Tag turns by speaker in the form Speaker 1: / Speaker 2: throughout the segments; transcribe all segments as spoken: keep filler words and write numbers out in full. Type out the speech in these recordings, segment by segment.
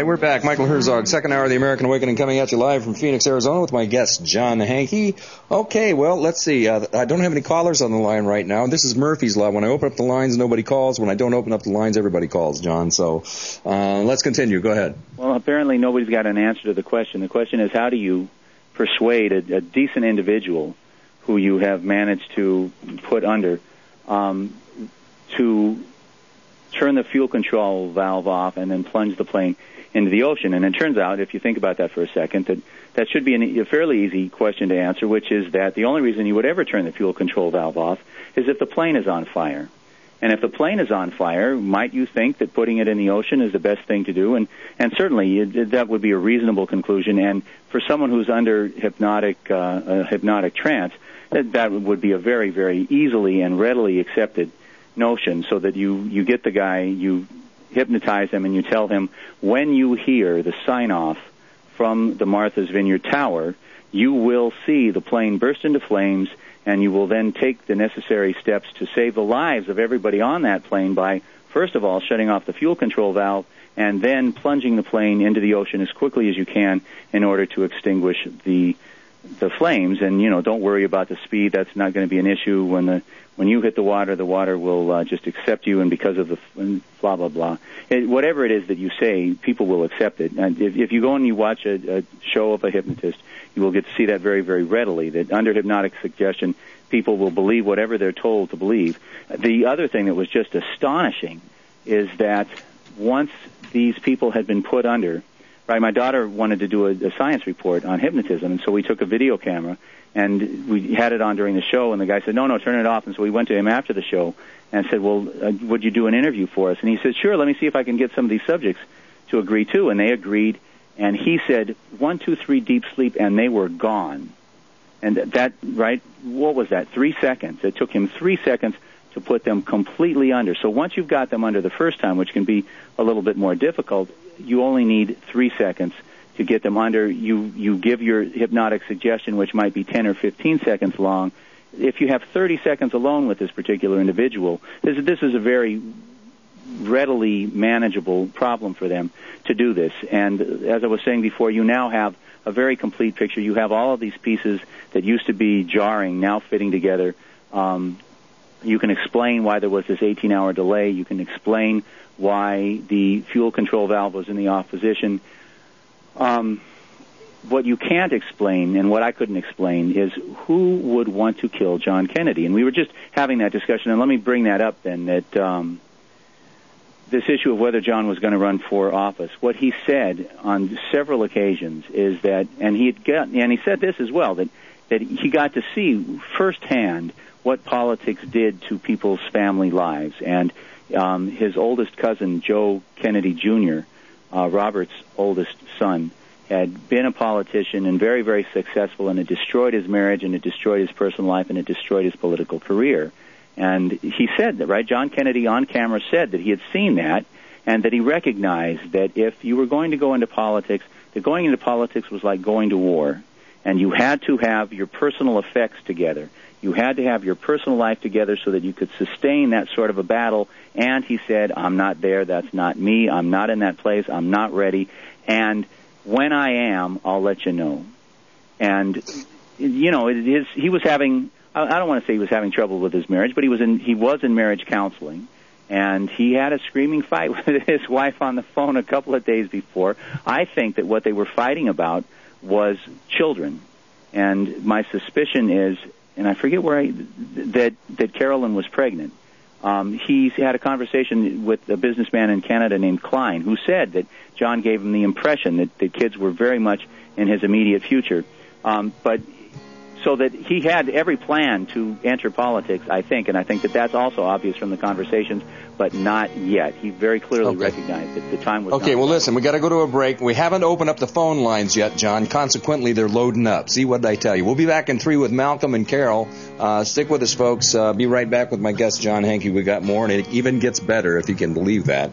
Speaker 1: right, we're back. Michael Herzog, second hour of the American Awakening, coming at you live from Phoenix, Arizona, with my guest, John Hanke. Okay, well, let's see. Uh, I don't have any callers on the line right now. This is Murphy's Law. When I open up the lines, nobody calls. When I don't open up the lines, everybody calls, John. So uh, let's continue. Go ahead.
Speaker 2: Well, apparently nobody's got an answer to the question. The question is, how do you persuade a, a decent individual who you have managed to put under um, to turn the fuel control valve off and then plunge the plane into the ocean? And it turns out, if you think about that for a second, that that should be an, a fairly easy question to answer, which is that the only reason you would ever turn the fuel control valve off is if the plane is on fire. And if the plane is on fire, might you think that putting it in the ocean is the best thing to do? And, and certainly it, that would be a reasonable conclusion. And for someone who's under hypnotic, uh, a hypnotic trance, that, that would be a very, very easily and readily accepted notion, so that you, you get the guy, you hypnotize him, and you tell him, when you hear the sign-off from the Martha's Vineyard Tower, you will see the plane burst into flames, and you will then take the necessary steps to save the lives of everybody on that plane by, first of all, shutting off the fuel control valve, and then plunging the plane into the ocean as quickly as you can in order to extinguish the the flames. And, you know, don't worry about the speed. That's not going to be an issue. When the when you hit the water, the water will uh, just accept you, and because of the blah, blah, blah. It, whatever it is that you say, people will accept it. And if, if you go and you watch a, a show of a hypnotist, you will get to see that very, very readily, that under hypnotic suggestion, people will believe whatever they're told to believe. The other thing that was just astonishing is that once these people had been put under, right, my daughter wanted to do a, a science report on hypnotism, and so we took a video camera, and we had it on during the show, and the guy said, no, no, turn it off. And so we went to him after the show and said, well, uh, would you do an interview for us? And he said, sure, let me see if I can get some of these subjects to agree to. And they agreed, and he said, one, two, three, deep sleep, and they were gone. And that, right, what was that, three seconds? It took him three seconds to put them completely under. So once you've got them under the first time, which can be a little bit more difficult, you only need three seconds to get them under. You you give your hypnotic suggestion, which might be ten or fifteen seconds long. If you have thirty seconds alone with this particular individual, this, this is a very readily manageable problem for them to do this. And as I was saying before, you now have a very complete picture. You have all of these pieces that used to be jarring now fitting together. Um, you can explain why there was this eighteen-hour delay. You can explain why the fuel control valve was in the off position. Um, what you can't explain, and what I couldn't explain, is who would want to kill John Kennedy. And we were just having that discussion, and let me bring that up then, that um, this issue of whether John was going to run for office. What he said on several occasions is that, and he had got, and he said this as well, that, that he got to see firsthand what politics did to people's family lives. And um, his oldest cousin, Joe Kennedy Junior, Uh, Robert's oldest son, had been a politician and very, very successful, and it destroyed his marriage, and it destroyed his personal life, and it destroyed his political career. And he said that, right? John Kennedy on camera said that he had seen that, and that he recognized that if you were going to go into politics, that going into politics was like going to war, and you had to have your personal effects together. You had to have your personal life together so that you could sustain that sort of a battle. And he said, I'm not there. That's not me. I'm not in that place. I'm not ready. And when I am, I'll let you know. And, you know, it is, he was having, I don't want to say he was having trouble with his marriage, but he was in, he was in marriage counseling. And he had a screaming fight with his wife on the phone a couple of days before. I think that what they were fighting about was children. And my suspicion is, and I forget where I, that that Carolyn was pregnant. Um, he had a conversation with a businessman in Canada named Klein, who said that John gave him the impression that the kids were very much in his immediate future. Um, but so that he had every plan to enter politics, I think, and I think that that's also obvious from the conversations, but not yet. He very clearly okay. recognized that the time was
Speaker 1: Okay,
Speaker 2: not
Speaker 1: well,
Speaker 2: right.
Speaker 1: listen, we got to go to a break. We haven't opened up the phone lines yet, John. Consequently, they're loading up. See what did I tell you? We'll be back in three with Malcolm and Carol. Uh, stick with us, folks. Uh, be right back with my guest, John Hanke. We got more, and it even gets better, if you can believe that.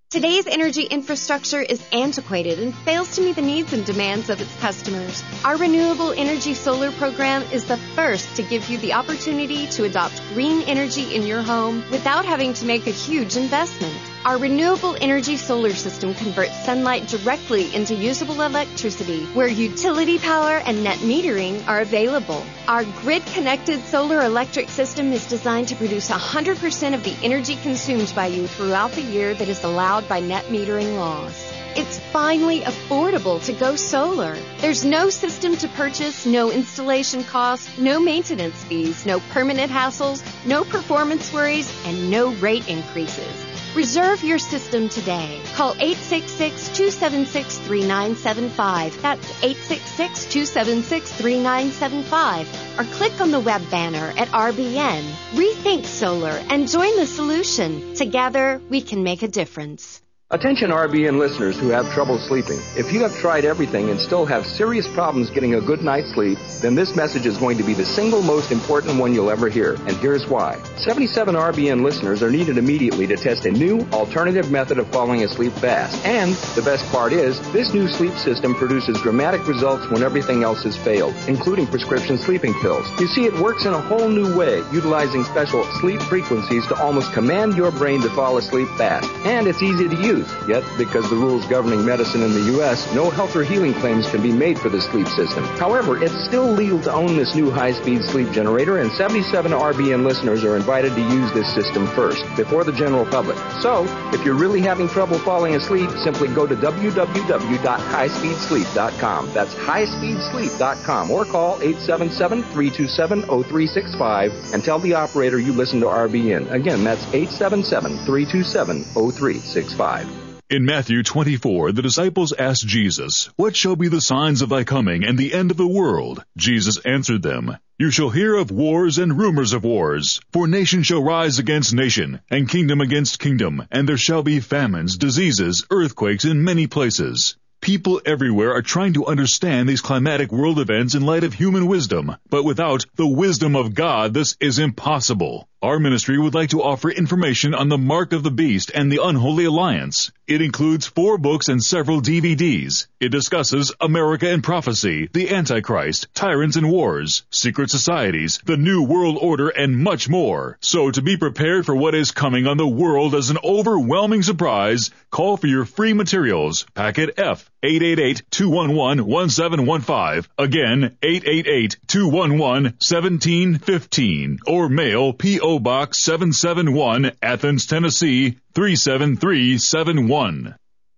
Speaker 3: Today's energy infrastructure is antiquated and fails to meet the needs and demands of its customers. Our Renewable Energy Solar program is the first to give you the opportunity to adopt green energy in your home without having to make a huge investment. Our renewable energy solar system converts sunlight directly into usable electricity, where utility power and net metering are available. Our grid-connected solar electric system is designed to produce one hundred percent of the energy consumed by you throughout the year that is allowed by net metering laws. It's finally affordable to go solar. There's no system to purchase, no installation costs, no maintenance fees, no permanent hassles, no performance worries, and no rate increases. Reserve your system today. Call eight six six, two seven six, three nine seven five. That's eight six six, two seven six, three nine seven five. Or click on the web banner at R B N. Rethink solar and join the solution. Together, we can make a difference.
Speaker 1: Attention R B N listeners who have trouble sleeping. If you have tried everything and still have serious problems getting a good night's sleep, then this message is going to be the single most important one you'll ever hear. And here's why. seventy-seven R B N listeners are needed immediately to test a new alternative method of falling asleep fast. And the best part is, this new sleep system produces dramatic results when everything else has failed, including prescription sleeping pills. You see, it works in a whole new way, utilizing special sleep frequencies to almost command your brain to fall asleep fast. And it's easy to use. Yet, because the rules governing medicine in the U S, no health or healing claims can be made for the sleep system. However, it's still legal to own this new high-speed sleep generator, and seventy-seven R B N listeners are invited to use this system first, before the general public. So, if you're really having trouble falling asleep, simply go to w w w dot high speed sleep dot com. That's high speed sleep dot com, or call eight seven seven, three two seven, zero three six five and tell the operator you listen to R B N. Again, that's eight seven seven, three two seven, zero three six five.
Speaker 4: In Matthew twenty-four, the disciples asked Jesus, "What shall be the signs of thy coming and the end of the world?" Jesus answered them, "You shall hear of wars and rumors of wars. For nation shall rise against nation, and kingdom against kingdom, and there shall be famines, diseases, earthquakes in many places." People everywhere are trying to understand these climatic world events in light of human wisdom, but without the wisdom of God, this is impossible. Our ministry would like to offer information on the Mark of the Beast and the Unholy Alliance. It includes four books and several D V Ds. It discusses America and prophecy, the Antichrist, tyrants and wars, secret societies, the New World Order, and much more. So to be prepared for what is coming on the world as an overwhelming surprise, call for your free materials. Packet F, eight eight eight, two one one, one seven one five. Again, eight eight eight, two one one, one seven one five. Or mail P O Box seven seven one, Athens, Tennessee, three seven three seven one.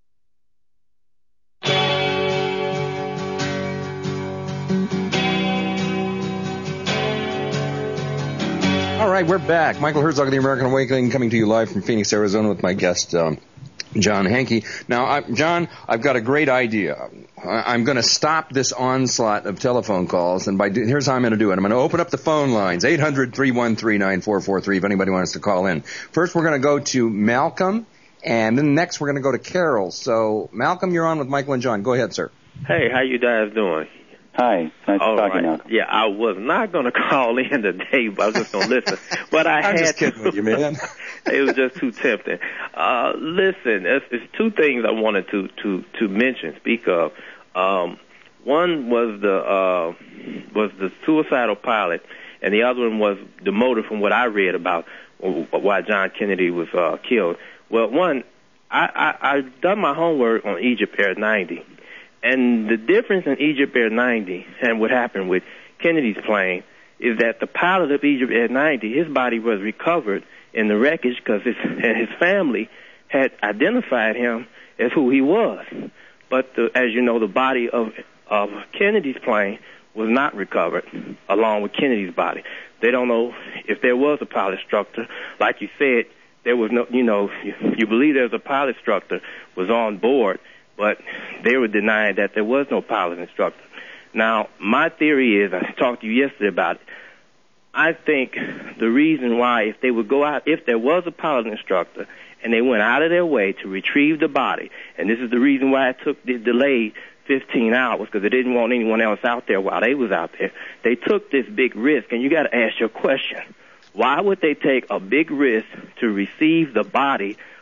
Speaker 1: All right, we're back. Michael Herzog of the American Awakening, coming to you live from Phoenix, Arizona, with my guest, um, John Hankey. Now, I, John, I've got a great idea. I, I'm going to stop this onslaught of telephone calls, and by do, here's how I'm going to do it. I'm going to open up the phone lines, eight hundred, three one three, nine four four three, if anybody wants to call in. First, we're going to go to Malcolm, and then next we're going to go to Carol. So, Malcolm, you're on with Michael and John. Go ahead, sir.
Speaker 5: Hey, how you guys doing?
Speaker 2: Hi. Nice
Speaker 5: All
Speaker 2: to talk to
Speaker 5: right.
Speaker 2: you, Malcolm.
Speaker 5: Yeah, I was not going to call in today, but I was just going to listen. But I
Speaker 1: I'm
Speaker 5: had
Speaker 1: just kidding
Speaker 5: to.
Speaker 1: with you, man.
Speaker 5: It was just too tempting. Uh, listen, it's, it's two things I wanted to, to, to mention, speak of. Um, one was the uh, was the suicidal pilot, and the other one was the motive from what I read about why John Kennedy was uh, killed. Well, one, I, I, I've done my homework on Egypt Air ninety. And the difference in Egypt Air ninety and what happened with Kennedy's plane is that the pilot of Egypt Air ninety, his body was recovered in the wreckage because his, and his family had identified him as who he was. But the, as you know, the body of, of Kennedy's plane was not recovered along with Kennedy's body. They don't know if there was a pilot instructor. Like you said, there was no, you know, you, you believe there was a pilot instructor was on board, but they were denying that there was no pilot instructor. Now, my theory is, I talked to you yesterday about it, I think the reason why, if they would go out, if there was a pilot instructor, and they went out of their way to retrieve the body, and this is the reason why it took the delay fifteen hours, because they didn't want anyone else out there while they was out there. They took this big risk, and you got to ask your question. Why would they take a big risk to receive the body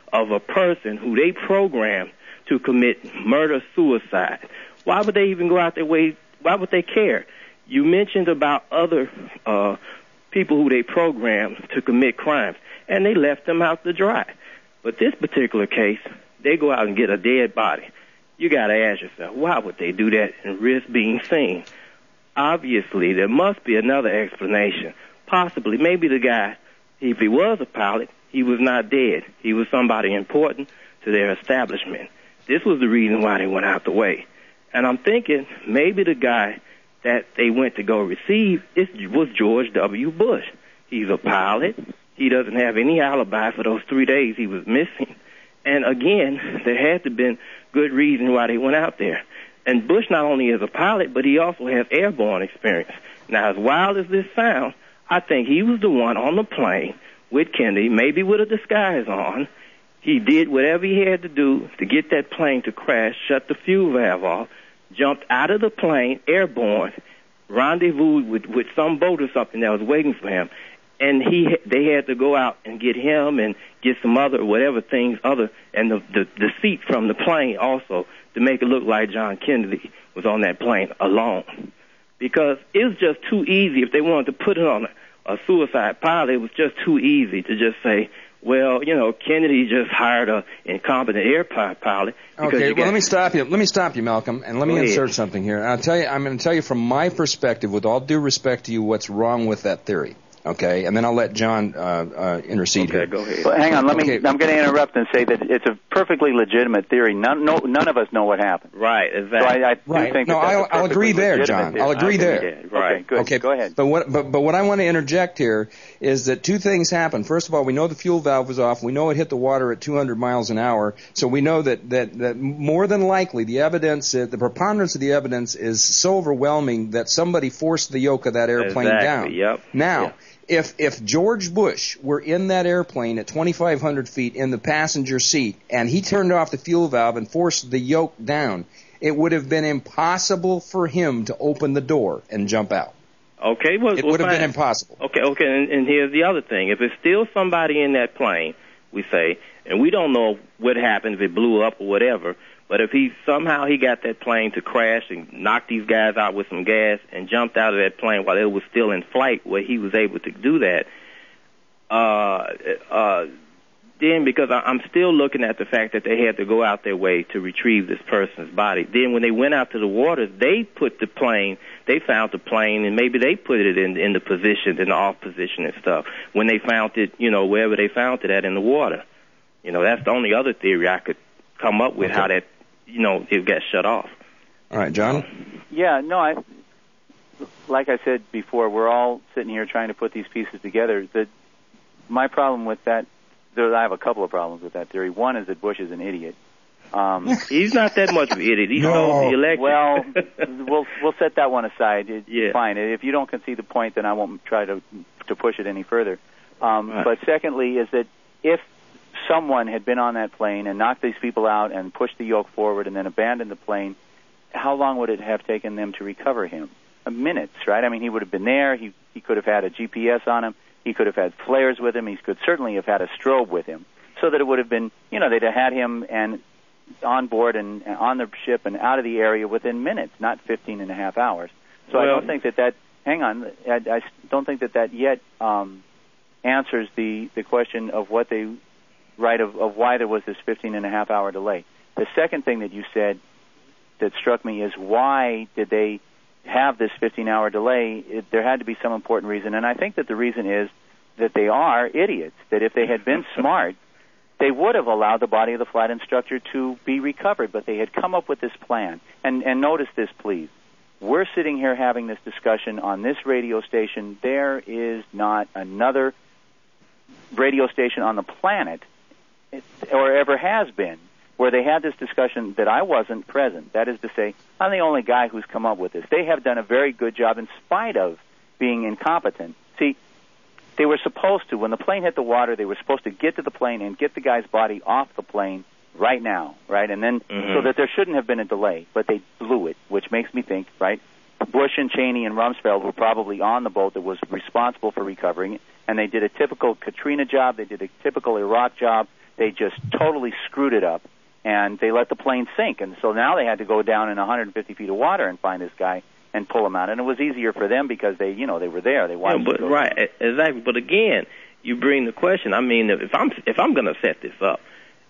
Speaker 5: of a person who they programmed to commit murder-suicide. Why would they even go out their way? Why would they care? You mentioned about other uh, people who they programmed to commit crimes, and they left them out to dry. But this particular case, they go out and get a dead body. You got to ask yourself, why would they do that and risk being seen? Obviously, there must be another explanation. Possibly, maybe the guy, if he was a pilot, he was not dead. He was somebody important to their establishment. This was the reason why they went out the way. And I'm thinking maybe the guy that they went to go receive is, was George W. Bush. He's a pilot. He doesn't have any alibi for those three days he was missing. And again, there had to have been good reason why they went out there. And Bush not only is a pilot, but he also has airborne experience. Now, as wild as this sounds, I think he was the one on the plane with Kennedy, maybe with a disguise on. He did whatever he had to do to get that plane to crash, shut the fuel valve off, jumped out of the plane, airborne, rendezvoused with, with some boat or something that was waiting for him. And he, they had to go out and get him and get some other, whatever things, other, and the, the, the seat from the plane also to make it look like John Kennedy was on that plane alone. Because it was just too easy. If they wanted to put it on a, a suicide pilot, it was just too easy to just say, well, you know, Kennedy just hired a incompetent air pilot.
Speaker 1: Okay, well, let me stop you. Let me stop you, Malcolm, and let me insert something here. I'll tell you, I'm going to tell you from my perspective, with all due respect to you, what's wrong with that theory. Okay, and then I'll let John uh, uh, intercede
Speaker 2: okay,
Speaker 1: here.
Speaker 2: Go ahead. Well, hang on, let me. Okay. I'm going to interrupt and say that it's a perfectly legitimate theory. None, no, none of us know what happened.
Speaker 5: Right, exactly.
Speaker 2: So I, I do
Speaker 1: right.
Speaker 2: think
Speaker 1: no,
Speaker 2: that
Speaker 1: I'll, I'll agree there, John.
Speaker 2: Theory.
Speaker 1: I'll agree there.
Speaker 2: Agree right. Okay, good.
Speaker 1: Okay,
Speaker 2: go ahead.
Speaker 1: But what, but, but what I want to interject here is that two things happened. First of all, we know the fuel valve was off. We know it hit the water at two hundred miles an hour. So we know that that, that more than likely the evidence, uh, the preponderance of the evidence is so overwhelming that somebody forced the yoke of that airplane
Speaker 5: exactly.
Speaker 1: down.
Speaker 5: Yep.
Speaker 1: Now.
Speaker 5: Yep.
Speaker 1: If if George Bush were in that airplane at twenty-five hundred feet in the passenger seat and he turned off the fuel valve and forced the yoke down, it would have been impossible for him to open the door and jump out.
Speaker 5: Okay, well,
Speaker 1: it
Speaker 5: well,
Speaker 1: would have
Speaker 5: fine.
Speaker 1: been impossible.
Speaker 5: Okay, okay, and, and here's the other thing: if it's still somebody in that plane, we say, and we don't know what happened if it blew up or whatever. But if he somehow he got that plane to crash and knocked these guys out with some gas and jumped out of that plane while it was still in flight, where he was able to do that, uh, uh, then because I, I'm still looking at the fact that they had to go out their way to retrieve this person's body. Then when they went out to the water, they put the plane, they found the plane, and maybe they put it in, in the position, in the off position and stuff, when they found it, you know, wherever they found it at in the water. You know, that's the only other theory I could come up with, okay. how that, you know, it got shut off.
Speaker 1: All right, John?
Speaker 2: Yeah, no, I, like I said before, we're all sitting here trying to put these pieces together. The, my problem with that, there, I have a couple of problems with that theory. One is that Bush is an idiot. Um,
Speaker 5: He's not that much of an idiot. He
Speaker 1: no.
Speaker 5: knows the election.
Speaker 2: Well, we'll we'll set that one aside. It,
Speaker 5: yeah.
Speaker 2: Fine. If you don't concede the point, then I won't try to to push it any further. Um, right. But secondly is that if someone had been on that plane and knocked these people out and pushed the yoke forward and then abandoned the plane, how long would it have taken them to recover him? Uh, minutes, right? I mean, he would have been there. He he could have had a G P S on him. He could have had flares with him. He could certainly have had a strobe with him, so that it would have been, you know, they'd have had him and on board and, and on the ship and out of the area within minutes, not fifteen and a half hours. So well, I don't think that that, hang on, I, I don't think that that yet um, answers the, the question of what they, right, of, of why there was this fifteen and a half hour delay. The second thing that you said that struck me is why did they have this fifteen hour delay? It, there had to be some important reason, and I think that the reason is that they are idiots, that if they had been smart, they would have allowed the body of the flight instructor to be recovered, but they had come up with this plan. And, and notice this, please. We're sitting here having this discussion on this radio station. There is not another radio station on the planet, or ever has been, where they had this discussion that I wasn't present. That is to say, I'm the only guy who's come up with this. They have done a very good job in spite of being incompetent. See, they were supposed to, when the plane hit the water, they were supposed to get to the plane and get the guy's body off the plane right now, right? And then, mm-hmm. so that there shouldn't have been a delay, but they blew it, which makes me think, right, Bush and Cheney and Rumsfeld were probably on the boat that was responsible for recovering it, and they did a typical Katrina job, they did a typical Iraq job, they just totally screwed it up, and they let the plane sink. And so now they had to go down in one hundred fifty feet of water and find this guy and pull him out. And it was easier for them because they, you know, they were there. They watched.
Speaker 5: Yeah, but right, down. Exactly. But again, you bring the question. I mean, if I'm if I'm going to set this up,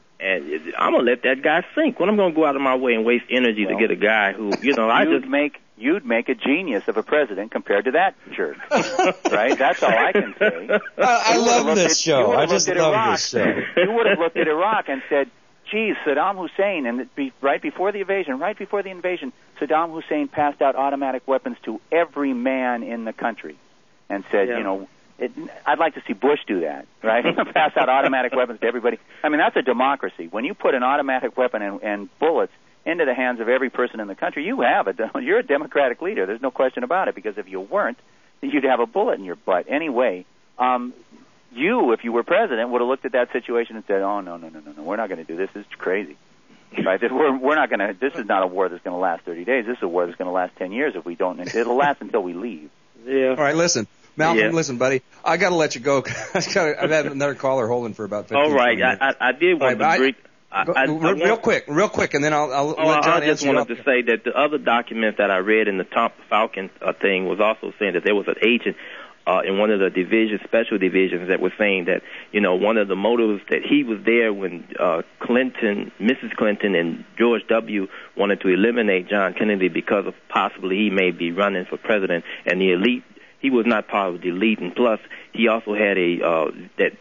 Speaker 5: and I'm going to let that guy sink. When I'm going to go out of my way and waste energy well, to get a guy who, you know, I
Speaker 2: you'd
Speaker 5: just
Speaker 2: make you'd make a genius of a president compared to that jerk, right? That's all I can say.
Speaker 1: I, I love this
Speaker 2: at,
Speaker 1: show. I just love
Speaker 2: Iraq,
Speaker 1: this show.
Speaker 2: You would have looked at Iraq and said, geez, Saddam Hussein, and be, right before the invasion, right before the invasion, Saddam Hussein passed out automatic weapons to every man in the country and said, yeah. you know, it, I'd like to see Bush do that, right? Pass out automatic weapons to everybody. I mean, that's a democracy. When you put an automatic weapon and, and bullets into the hands of every person in the country, you have a, you're a democratic leader. There's no question about it, because if you weren't, you'd have a bullet in your butt. Anyway, um, you, if you were president, would have looked at that situation and said, oh, no, no, no, no, no, we're not going to do this. This is crazy. Right? We're, we're not going to, this is not a war that's going to last thirty days. This is a war that's going to last ten years if we don't. It'll last until we leave.
Speaker 5: Yeah.
Speaker 1: All right, listen. Malcolm,
Speaker 5: yeah.
Speaker 1: listen, buddy. I got to let you go. I've had another caller holding for about fifteen
Speaker 5: All right.
Speaker 1: minutes.
Speaker 5: I, I, I did want
Speaker 1: right,
Speaker 5: to break.
Speaker 1: I, I, I, real, real quick, real quick, and then I'll, I'll
Speaker 5: oh,
Speaker 1: let John
Speaker 5: I just
Speaker 1: answer
Speaker 5: wanted to say that the other document that I read in the Tom Falcon uh, thing was also saying that there was an agent uh, in one of the divisions, special divisions, that was saying that, you know, one of the motives that he was there when uh, Clinton, Missus Clinton, and George W. wanted to eliminate John Kennedy because of possibly he may be running for president, and the elite, he was not part of the elite, and plus he also had a uh, that.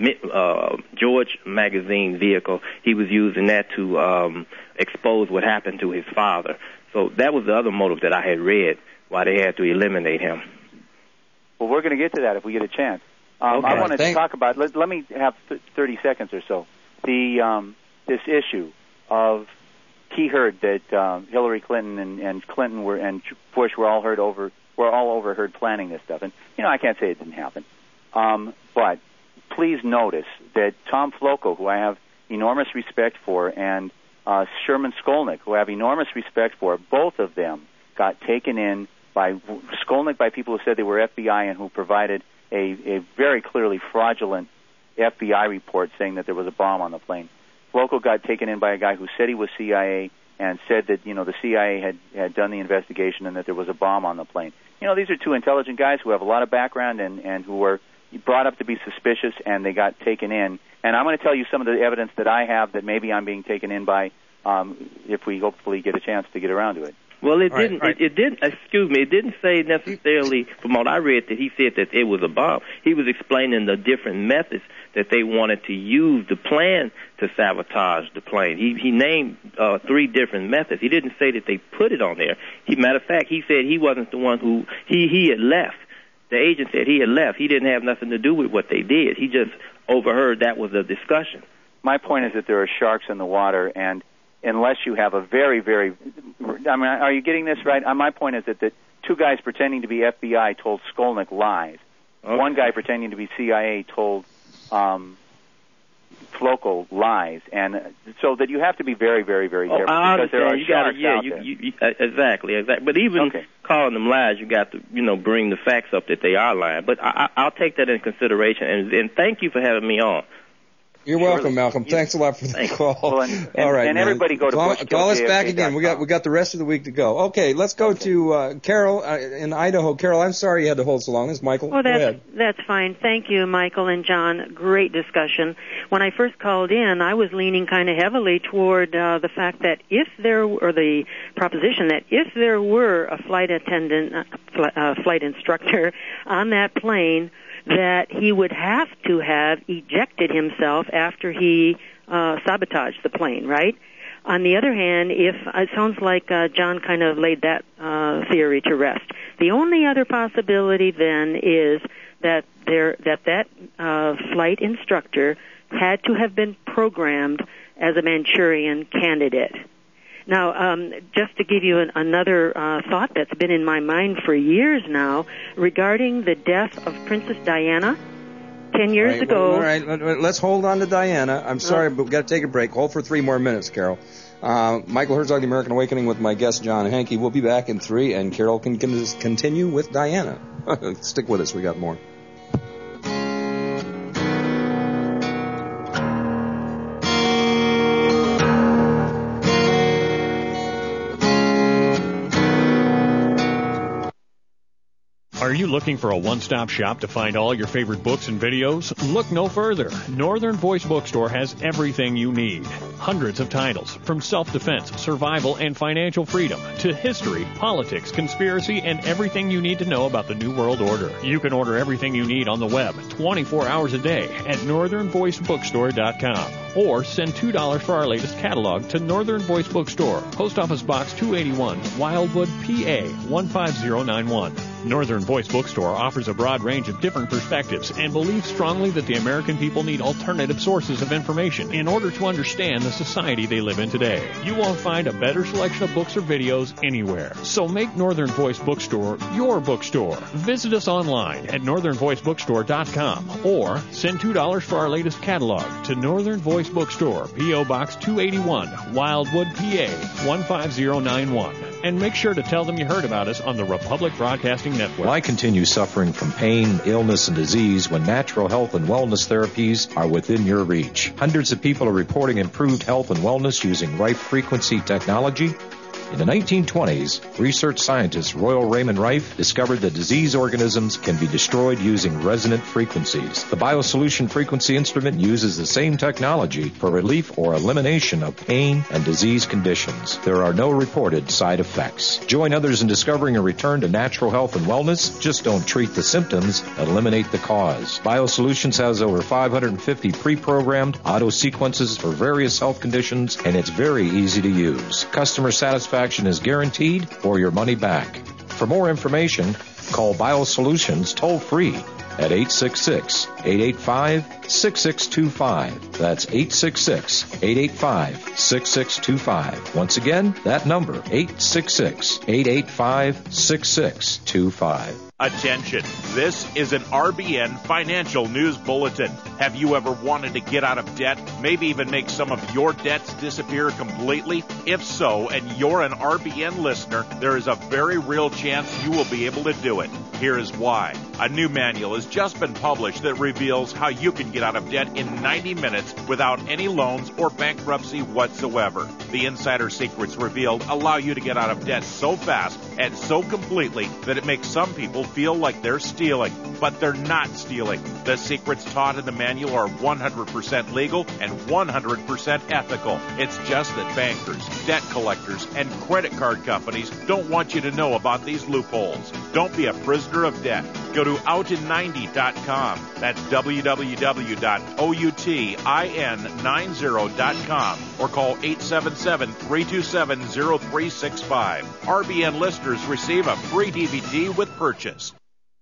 Speaker 5: Uh, George magazine vehicle. He was using that to um, expose what happened to his father. So that was the other motive that I had read, why they had to eliminate him.
Speaker 2: Well, we're going to get to that if we get a chance. Um,
Speaker 5: okay.
Speaker 2: I wanted
Speaker 1: Thank-
Speaker 2: to talk about. Let, let me have th- thirty seconds or so. The um, this issue of he heard that um, Hillary Clinton and, and Clinton were and Bush were all heard over were all overheard planning this stuff. And you know, I can't say it didn't happen, um, but please notice that Tom Floco, who I have enormous respect for, and uh, Sherman Skolnick, who I have enormous respect for, both of them got taken in by Skolnick by people who said they were F B I and who provided a, a very clearly fraudulent F B I report saying that there was a bomb on the plane. Floco got taken in by a guy who said he was C I A and said that, you know, the C I A had, had done the investigation and that there was a bomb on the plane. You know, these are two intelligent guys who have a lot of background and, and who were brought up to be suspicious, and they got taken in. And I'm going to tell you some of the evidence that I have that maybe I'm being taken in by um, if we hopefully get a chance to get around to it.
Speaker 5: Well, it
Speaker 1: All right,
Speaker 5: didn't.
Speaker 1: all right.
Speaker 5: It, it didn't. Excuse me. It didn't say necessarily. From what I read, that he said that it was a bomb. He was explaining the different methods that they wanted to use to plan to sabotage the plane. He he named uh, three different methods. He didn't say that they put it on there. He, matter of fact, he said he wasn't the one who he he had left. The agent said he had left. He didn't have nothing to do with what they did. He just overheard that was a discussion.
Speaker 2: My point is that there are sharks in the water, and unless you have a very, very, I mean, are you getting this right? Uh, my point is that the two guys pretending to be F B I told Skolnick lies. Okay. One guy pretending to be C I A told um, Floco lies, and uh, so that you have to be very, very, very
Speaker 5: oh,
Speaker 2: careful
Speaker 5: I
Speaker 2: because there are
Speaker 5: you gotta,
Speaker 2: sharks
Speaker 5: yeah,
Speaker 2: out
Speaker 5: you,
Speaker 2: there.
Speaker 5: you, you, uh, exactly, exactly. But even
Speaker 2: Okay.
Speaker 5: calling them lies, you got to, you know, bring the facts up that they are lying. But I, I, I'll take that into consideration, and, and thank you for having me on.
Speaker 1: You're welcome, Malcolm. Thanks a lot for the
Speaker 5: Thanks.
Speaker 1: call.
Speaker 2: Well, and, and,
Speaker 1: All right,
Speaker 2: and
Speaker 1: man.
Speaker 2: everybody go to
Speaker 1: call,
Speaker 2: bush
Speaker 1: call us
Speaker 2: kill
Speaker 1: back
Speaker 2: J F K
Speaker 1: again. We got we got the rest of the week to go. Okay, let's go
Speaker 2: Okay.
Speaker 1: to uh, Carol uh, in Idaho. Carol, I'm sorry you had to hold so long. This is Michael.
Speaker 6: Oh,
Speaker 1: go
Speaker 6: that's,
Speaker 1: ahead.
Speaker 6: that's fine. Thank you, Michael and John. Great discussion. When I first called in, I was leaning kind of heavily toward uh, the fact that if there, or the proposition that if there were a flight attendant, uh, fl- uh, flight instructor on that plane, that he would have to have ejected himself after he uh, sabotaged the plane, right? On the other hand, if it sounds like uh, John kind of laid that uh, theory to rest. The only other possibility then is that there that that uh, flight instructor had to have been programmed as a Manchurian candidate. Now, um, just to give you an, another uh, thought that's been in my mind for years now regarding the death of Princess Diana. Ten years
Speaker 1: all right,
Speaker 6: ago.
Speaker 1: All right, let's hold on to Diana. I'm sorry, but we've got to take a break. Hold for three more minutes, Carol. Uh, Michael Herzog, The American Awakening, with my guest, John Hankey. We'll be back in three, and Carol can, can continue with Diana. Stick with us. We got more.
Speaker 7: Are you looking for a one-stop shop to find all your favorite books and videos? Look no further. Northern Voice Bookstore has everything you need. Hundreds of titles, from self-defense, survival, and financial freedom, to history, politics, conspiracy, and everything you need to know about the New World Order. You can order everything you need on the web twenty-four hours a day at northern voice bookstore dot com. Or send two dollars for our latest catalog to Northern Voice Bookstore, Post Office Box two eighty-one, Wildwood, P A one five zero nine one. Northern Voice Bookstore offers a broad range of different perspectives and believes strongly that the American people need alternative sources of information in order to understand the society they live in today. You won't find a better selection of books or videos anywhere. So make Northern Voice Bookstore your bookstore. Visit us online at northern voice bookstore dot com or send two dollars for our latest catalog to Northern Voice Bookstore, P O Box two eighty-one, Wildwood, P A one five zero nine one. And make sure to tell them you heard about us on the Republic Broadcasting Network.
Speaker 8: Why continue suffering from pain, illness, and disease when natural health and wellness therapies are within your reach? Hundreds of people are reporting improved health and wellness using Rife Frequency technology. In the nineteen twenties, research scientist Royal Raymond Rife discovered that disease organisms can be destroyed using resonant frequencies. The BioSolution frequency instrument uses the same technology for relief or elimination of pain and disease conditions. There are no reported side effects. Join others in discovering a return to natural health and wellness. Just don't treat the symptoms, eliminate the cause. BioSolutions has over five hundred fifty pre-programmed auto sequences for various health conditions, and it's very easy to use. Customer satisfaction is guaranteed or your money back. For more information, call BioSolutions toll-free at eight six six, eight eight five, six six two five. That's eight six six, eight eight five, six six two five. Once again, that number, eight six six, eight eight five, six six two five.
Speaker 9: Attention, this is an R B N Financial News Bulletin. Have you ever wanted to get out of debt, maybe even make some of your debts disappear completely? If so, and you're an R B N listener, there is a very real chance you will be able to do it. Here is why. A new manual has just been published that reveals how you can get out of debt in ninety minutes without any loans or bankruptcy whatsoever. The insider secrets revealed allow you to get out of debt so fast and so completely that it makes some people feel like they're stealing, but they're not stealing. The secrets taught in the manual are one hundred percent legal and one hundred percent ethical. It's just that bankers, debt collectors, and credit card companies don't want you to know about these loopholes. Don't be a prisoner of debt. Go to out in ninety dot com. That's w w w dot outin ninety dot com or call eight seven seven, three two seven, zero three six five. R B N listeners receive a free D V D with purchase.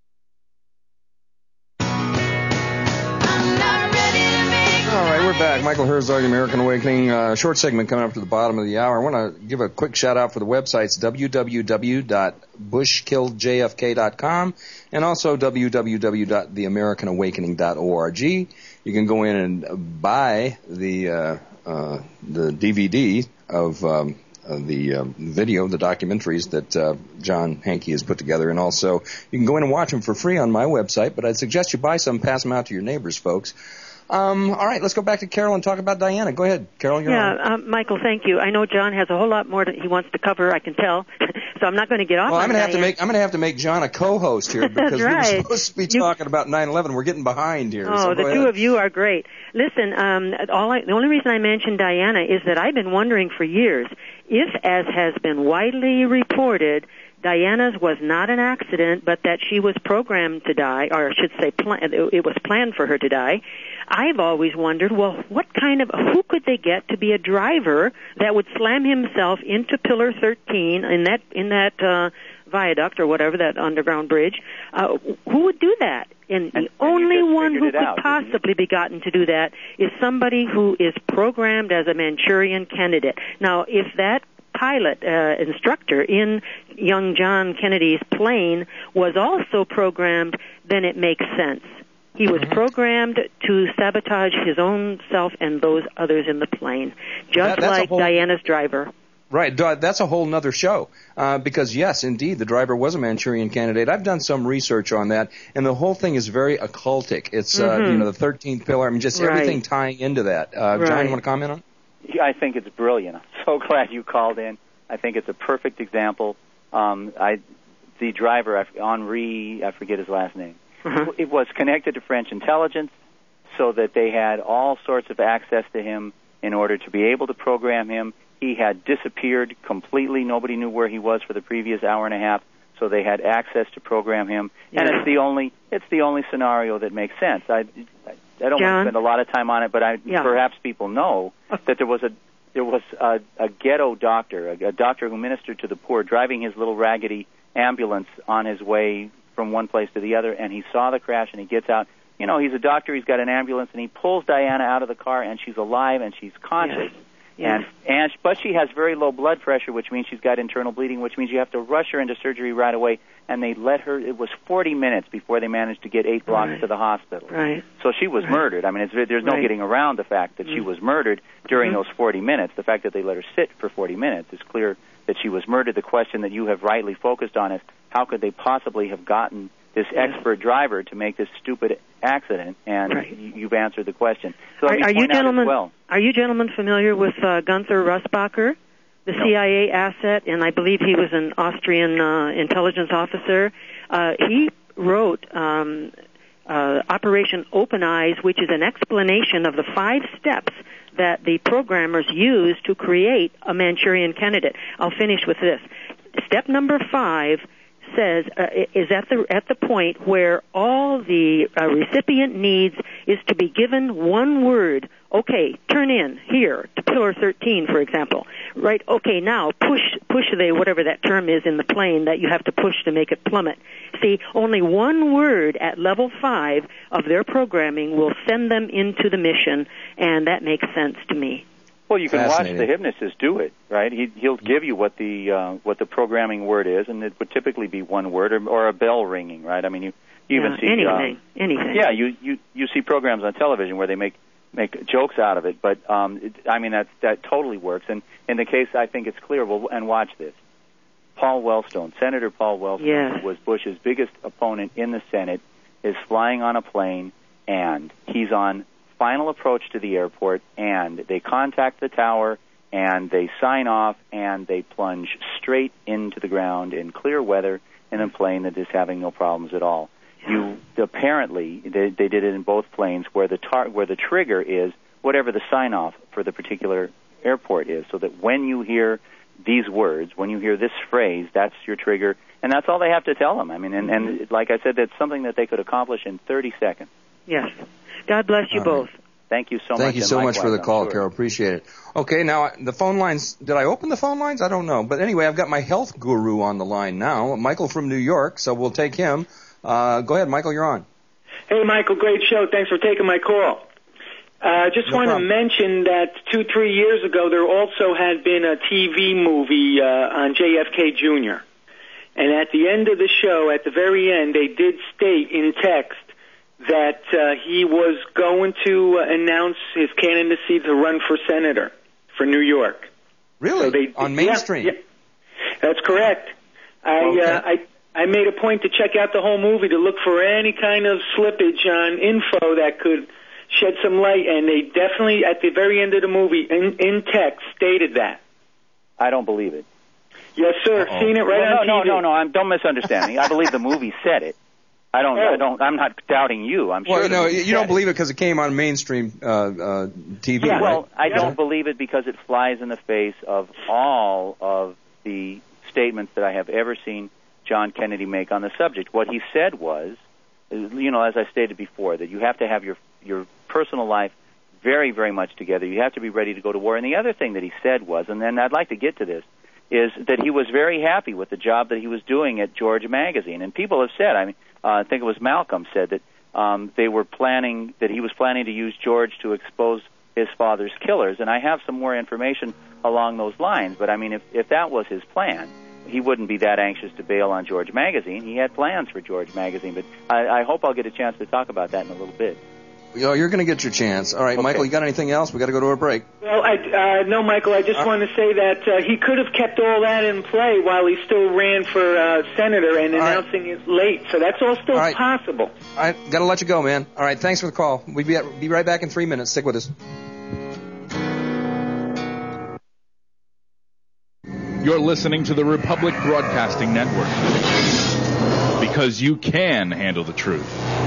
Speaker 1: All right, we're back. Michael Herzog, American Awakening. Uh, short segment coming up to the bottom of the hour. I want to give a quick shout out for the websites w w w dot bush killed j f k dot com and also w w w dot the american awakening dot org. You can go in and buy the uh, uh, the D V D of um, uh, the uh, video, the documentaries that uh, John Hankey has put together, and also you can go in and watch them for free on my website. But I'd suggest you buy some, pass them out to your neighbors, folks. Um, all right, let's go back to Carol and talk about Diana. Go ahead, Carol. You're
Speaker 6: yeah,
Speaker 1: on.
Speaker 6: Um, Michael, thank you. I know John has a whole lot more that he wants to cover. I can tell, so I'm not going to get off.
Speaker 1: Well,
Speaker 6: on
Speaker 1: I'm going to have
Speaker 6: Diana.
Speaker 1: to make I'm going to have to make John a co-host here because
Speaker 6: That's right.
Speaker 1: we were supposed to be
Speaker 6: You...
Speaker 1: talking about nine eleven. We're getting behind here.
Speaker 6: Oh,
Speaker 1: so
Speaker 6: the
Speaker 1: go
Speaker 6: two
Speaker 1: ahead.
Speaker 6: of you are great. Listen, um, all I, the only reason I mentioned Diana is that I've been wondering for years if, as has been widely reported, Diana's was not an accident, but that she was programmed to die, or I should say, plan, it was planned for her to die. I've always wondered, well, what kind of, who could they get to be a driver that would slam himself into Pillar thirteen in that in that uh, viaduct or whatever, that underground bridge? Uh, who would do that? And, and the and only one who could out, possibly be gotten to do that is somebody who is programmed as a Manchurian candidate. Now, if that pilot uh, instructor in young John Kennedy's plane was also programmed, then it makes sense. He was mm-hmm. programmed to sabotage his own self and those others in the plane, just that, like whole, Diana's driver.
Speaker 1: Right, that's a whole nother show, uh, because yes, indeed, the driver was a Manchurian candidate. I've done some research on that, and the whole thing is very occultic. It's, mm-hmm. uh, you know, the thirteenth pillar, I mean, just right. everything tying into that. Uh,
Speaker 6: right.
Speaker 1: John, you want to comment on it?
Speaker 2: Yeah, I think it's brilliant. I'm so glad you called in. I think it's a perfect example. Um, I the driver, Henri, I forget his last name,
Speaker 6: Uh-huh.
Speaker 2: it was connected to French intelligence so that they had all sorts of access to him in order to be able to program him. He had disappeared completely. Nobody knew where he was for the previous hour and a half, so they had access to program him.
Speaker 6: Yeah.
Speaker 2: And it's the only it's the only scenario that makes sense. I, I, I don't
Speaker 6: John?
Speaker 2: want to spend a lot of time on it, but I,
Speaker 6: Yeah.
Speaker 2: perhaps people know that there was a there was a, a ghetto doctor, a, a doctor who ministered to the poor, driving his little raggedy ambulance on his way from one place to the other, and he saw the crash, and he gets out. You know, he's a doctor, he's got an ambulance, and he pulls Diana out of the car, and she's alive, and she's conscious.
Speaker 6: Yes.
Speaker 2: And, and but she has very low blood pressure, which means she's got internal bleeding, which means you have to rush her into surgery right away. And they let her. It was forty minutes before they managed to get eight blocks
Speaker 6: Right.
Speaker 2: to the hospital.
Speaker 6: Right.
Speaker 2: So she was
Speaker 6: Right.
Speaker 2: murdered. I mean, it's, there's no
Speaker 6: Right.
Speaker 2: getting around the fact that
Speaker 6: Mm.
Speaker 2: she was murdered during
Speaker 6: Mhm.
Speaker 2: those forty minutes. The fact that they let her sit for forty minutes is clear that she was murdered. The question that you have rightly focused on is how could they possibly have gotten this
Speaker 6: Yes.
Speaker 2: expert driver to make this stupid accident? And
Speaker 6: Right.
Speaker 2: you, you've answered the question. So
Speaker 6: Are,
Speaker 2: let me
Speaker 6: are you
Speaker 2: point out as
Speaker 6: gentlemen?
Speaker 2: well.
Speaker 6: Are you gentlemen familiar with uh, Gunther Russbacher, the
Speaker 2: No.
Speaker 6: C I A asset, and I believe he was an Austrian uh, intelligence officer? Uh, he wrote um, uh, Operation Open Eyes, which is an explanation of the five steps that the programmers used to create a Manchurian candidate. I'll finish with this. Step number five says uh, is at the at the point where all the uh, recipient needs is to be given one word. Okay, turn in here to pillar thirteen, for example. Right? Okay, now push push the whatever that term is in the plane that you have to push to make it plummet. See, only one word at level five of their programming will send them into the mission, and that makes sense to me.
Speaker 2: Well, you can watch
Speaker 1: Fascinating.
Speaker 2: the hypnotist do it, right? He, he'll give you what the uh, what the programming word is, and it would typically be one word or, or a bell ringing, right? I mean, you, you even
Speaker 6: Yeah,
Speaker 2: see
Speaker 6: anything,
Speaker 2: uh,
Speaker 6: anything.
Speaker 2: Yeah, you, you you see programs on television where they make make jokes out of it, but um, it, I mean that that totally works. And in the case, I think it's clear. Well, and watch this. Paul Wellstone, Senator Paul Wellstone,
Speaker 6: Yes.
Speaker 2: who was Bush's biggest opponent in the Senate, is flying on a plane, and he's on final approach to the airport, and they contact the tower, and they sign off, and they plunge straight into the ground in clear weather in a plane that is having no problems at all. You apparently they, they did it in both planes, where the tar- where the trigger is whatever the sign off for the particular airport is, so that when you hear these words, when you hear this phrase, that's your trigger, and that's all they have to tell them. I mean, and, and like I said, that's something that they could accomplish in thirty seconds.
Speaker 6: Yes. God bless you
Speaker 1: All
Speaker 6: both.
Speaker 1: right.
Speaker 2: Thank you so much.
Speaker 1: Thank you
Speaker 2: and
Speaker 1: so much for
Speaker 2: likewise,
Speaker 1: the
Speaker 2: I'm
Speaker 1: call,
Speaker 2: sure.
Speaker 1: Carol. Appreciate it. Okay, now the phone lines. Did I open the phone lines? I don't know. But anyway, I've got my health guru on the line now, Michael from New York. So we'll take him. Uh, go ahead, Michael. You're on.
Speaker 10: Hey, Michael, great show. Thanks for taking my call. I uh, just
Speaker 1: No
Speaker 10: want
Speaker 1: problem.
Speaker 10: to mention that two, three years ago, there also had been a T V movie uh, on J F K Junior And at the end of the show, at the very end, they did state in text that uh, he was going to uh, announce his candidacy to run for senator for New York.
Speaker 1: Really?
Speaker 10: So they,
Speaker 1: on
Speaker 10: yeah,
Speaker 1: Mainstream?
Speaker 10: yeah. That's correct. I,
Speaker 1: Okay.
Speaker 10: uh, I I made a point to check out the whole movie to look for any kind of slippage on info that could shed some light, and they definitely, at the very end of the movie, in, in text, stated that.
Speaker 2: I don't believe it.
Speaker 10: Yes, sir.
Speaker 1: Uh-oh.
Speaker 10: Seen it right
Speaker 2: Well,
Speaker 10: on
Speaker 2: no,
Speaker 10: T V.
Speaker 2: no, no, no. I'm, don't misunderstand me. I believe the movie said it. I don't.
Speaker 10: Oh.
Speaker 2: I don't. I'm not doubting you. I'm sure.
Speaker 1: Well,
Speaker 2: the
Speaker 1: no,
Speaker 2: movie
Speaker 1: you
Speaker 2: said
Speaker 1: don't
Speaker 2: it.
Speaker 1: believe it because it came on mainstream uh, uh, T V,
Speaker 10: Yeah,
Speaker 1: right?
Speaker 2: Well, I
Speaker 10: Yeah.
Speaker 2: don't believe it because it flies in the face of all of the statements that I have ever seen John Kennedy make on the subject. What he said was, you know, as I stated before, that you have to have your your personal life very, very much together. You have to be ready to go to war. And the other thing that he said was, and then I'd like to get to this, is that he was very happy with the job that he was doing at George Magazine. And people have said, I mean, uh, I think it was Malcolm said that um, they were planning, that he was planning to use George to expose his father's killers. And I have some more information along those lines. But, I mean, if, if that was his plan, he wouldn't be that anxious to bail on George Magazine. He had plans for George Magazine. But I, I hope I'll get a chance to talk about that in a little bit.
Speaker 1: You know, you're going to get your chance. All right,
Speaker 2: Okay.
Speaker 1: Michael, you got anything else? We got to go to a break.
Speaker 10: Well, I, uh, no, Michael, I just
Speaker 1: Uh,
Speaker 10: want to say that uh, he could have kept all that in play while he still ran for uh, senator and
Speaker 1: All right.
Speaker 10: announcing it late. So that's all still
Speaker 1: All right.
Speaker 10: possible.
Speaker 1: All right, got to let you go, man. All right, thanks for the call. We'll be, be right back in three minutes. Stick with us.
Speaker 11: You're listening to the Republic Broadcasting Network. because you can handle the truth.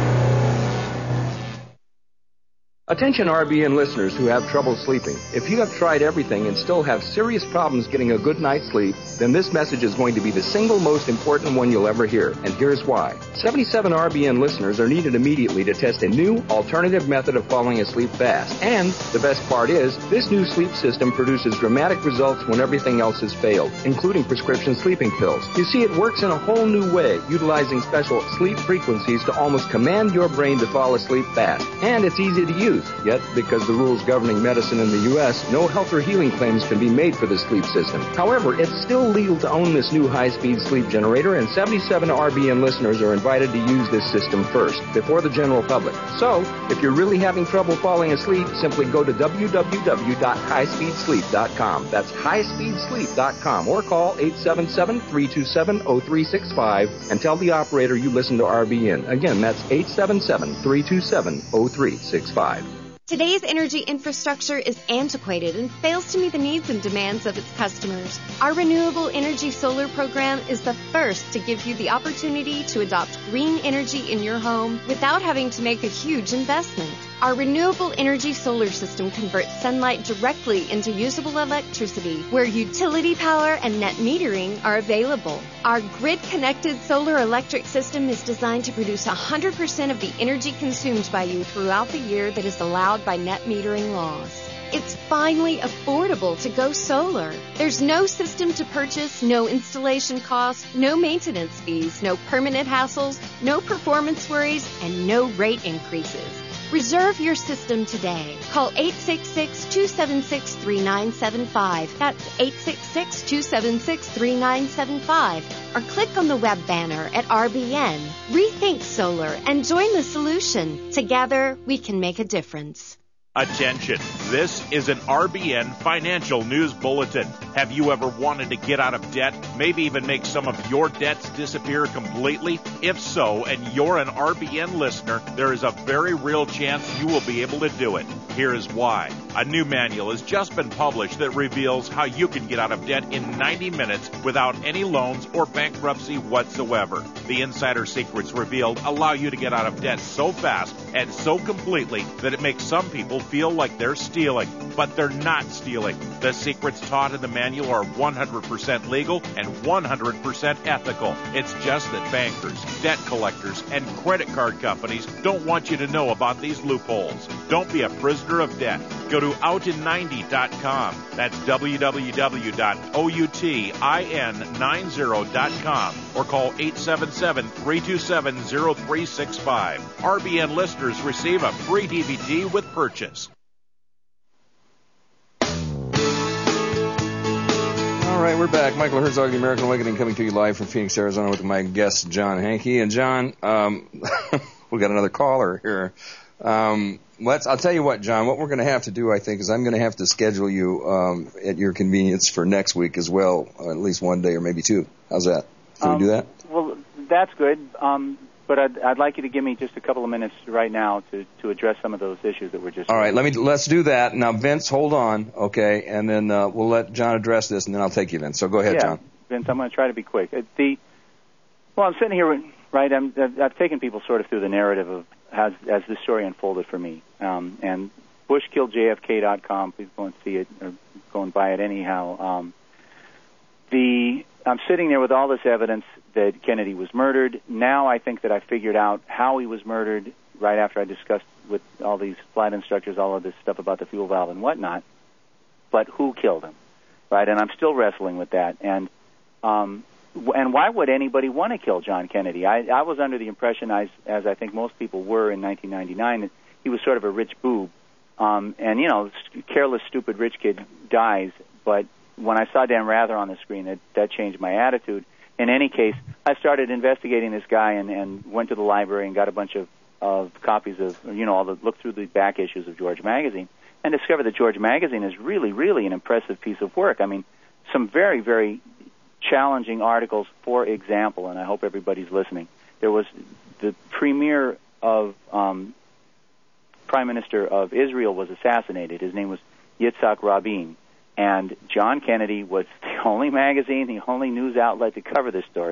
Speaker 1: Attention R B N listeners who have trouble sleeping. If you have tried everything and still have serious problems getting a good night's sleep, then this message is going to be the single most important one you'll ever hear, and here's why. seventy-seven R B N listeners are needed immediately to test a new alternative method of falling asleep fast. And the best part is, this new sleep system produces dramatic results when everything else has failed, including prescription sleeping pills. You see, it works in a whole new way, utilizing special sleep frequencies to almost command your brain to fall asleep fast. And it's easy to use. Yet, because the rules governing medicine in the U S, no health or healing claims can be made for the sleep system. However, it's still legal to own this new high-speed sleep generator, and seventy-seven R B N listeners are invited to use this system first, before the general public. So, if you're really having trouble falling asleep, simply go to w w w dot high speed sleep dot com. That's high speed sleep dot com, or call eight seven seven, three two seven, zero three six five and tell the operator you listen to R B N. Again, that's eight seven seven, three two seven, zero three six five.
Speaker 3: Today's energy infrastructure is antiquated and fails to meet the needs and demands of its customers. Our Renewable Energy Solar Program is the first to give you the opportunity to adopt green energy in your home without having to make a huge investment. Our renewable energy solar system converts sunlight directly into usable electricity where utility power and net metering are available. Our grid-connected solar electric system is designed to produce one hundred percent of the energy consumed by you throughout the year that is allowed by net metering laws. It's finally affordable to go solar. There's no system to purchase, no installation costs, no maintenance fees, no permanent hassles, no performance worries, and no rate increases. Reserve your system today. Call eight six six, two seven six, three nine seven five. That's eight six six, two seven six, three nine seven five. Or click on the web banner at R B N. Rethink solar and join the solution. Together, we can make a difference.
Speaker 9: Attention, this is an R B N financial news bulletin. Have you ever wanted to get out of debt, maybe even make some of your debts disappear completely? If so, and you're an R B N listener, there is a very real chance you will be able to do it. Here is why. A new manual has just been published that reveals how you can get out of debt in ninety minutes without any loans or bankruptcy whatsoever. The insider secrets revealed allow you to get out of debt so fast and so completely that it makes some people feel like they're stealing, but they're not stealing. The secrets taught in the manual are one hundred percent legal and one hundred percent ethical. It's just that bankers, debt collectors, and credit card companies don't want you to know about these loopholes. Don't be a prisoner of debt. Go to out in ninety dot com. That's w w w dot outin ninety dot com or call eight seven seven, three two seven, zero three six five. R B N listeners receive a free D V D with purchase.
Speaker 1: All right, we're back. Michael Herzog, The American Awakening, coming to you live from Phoenix, Arizona, with my guest, John Hankey. And John, um, we got another caller here. Um, let's. I'll tell you what, John. What we're going to have to do, I think, is I'm going to have to schedule you um, at your convenience for next week as well, uh, at least one day or maybe two. How's that? Can
Speaker 2: um,
Speaker 1: we do that?
Speaker 2: Well, that's good. Um, but I'd, I'd like you to give me just a couple of minutes right now to, to address some of those issues that we're just.
Speaker 1: All right. Let me. Let's do that now. Vince, hold on, okay, and then uh, we'll let John address this, and then I'll take you, Vince. So go ahead,
Speaker 2: yeah,
Speaker 1: John.
Speaker 2: Vince, I'm going to try to be quick. Uh, the well, I'm sitting here, right? I'm, I've, I've taken people sort of through the narrative of as as this story unfolded for me. Um, and Bush killed J F K dot com. Please go and see it or go and buy it anyhow. Um, the I'm sitting there with all this evidence that Kennedy was murdered. Now I think that I figured out how he was murdered right after I discussed with all these flight instructors all of this stuff about the fuel valve and whatnot. But who killed him, right? And I'm still wrestling with that. And um, and why would anybody want to kill John Kennedy? I, I was under the impression, as, as I think most people were in nineteen ninety-nine, that he was sort of a rich boob. Um, and, you know, careless, stupid rich kid dies. But when I saw Dan Rather on the screen, that, that changed my attitude. In any case, I started investigating this guy and, and went to the library and got a bunch of, of copies of, you know, all the, looked through the back issues of George Magazine and discovered that George Magazine is really, really an impressive piece of work. I mean, some very, very challenging articles. For example, and I hope everybody's listening, there was the premier of um, Prime Minister of Israel was assassinated. His name was Yitzhak Rabin. And John Kennedy was the only magazine, the only news outlet to cover this story.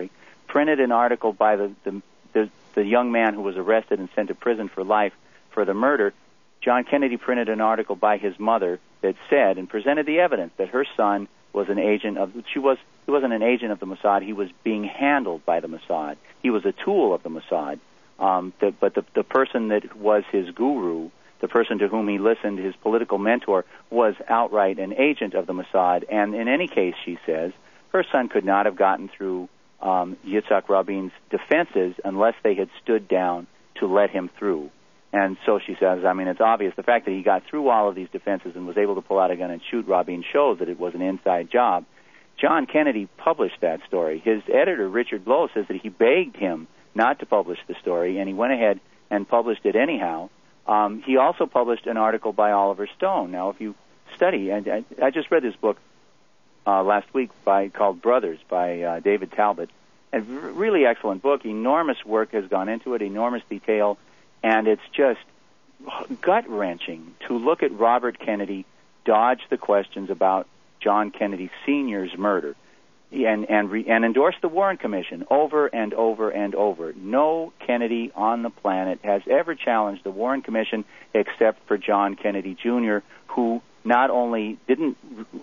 Speaker 2: printed an article by the, the the the young man who was arrested and sent to prison for life for the murder. John Kennedy printed an article by his mother that said and presented the evidence that her son was an agent of. She was he wasn't an agent of the Mossad. He was being handled by the Mossad. He was a tool of the Mossad. Um, the, but the the person that was his guru, the person to whom he listened, his political mentor, was outright an agent of the Mossad. And in any case, she says, her son could not have gotten through um, Yitzhak Rabin's defenses unless they had stood down to let him through. And so she says, I mean, it's obvious. The fact that he got through all of these defenses and was able to pull out a gun and shoot Rabin shows that it was an inside job. John Kennedy published that story. His editor, Richard Blow, says that he begged him not to publish the story, and he went ahead and published it anyhow. Um, he also published an article by Oliver Stone. Now, if you study, and I, I just read this book uh, last week by called Brothers by uh, David Talbot, a really excellent book. Enormous work has gone into it, enormous detail, and it's just gut-wrenching to look at Robert Kennedy dodge the questions about John Kennedy Senior's murder and and, re, and endorse the Warren Commission over and over and over. No Kennedy on the planet has ever challenged the Warren Commission except for John Kennedy Junior, who not only didn't,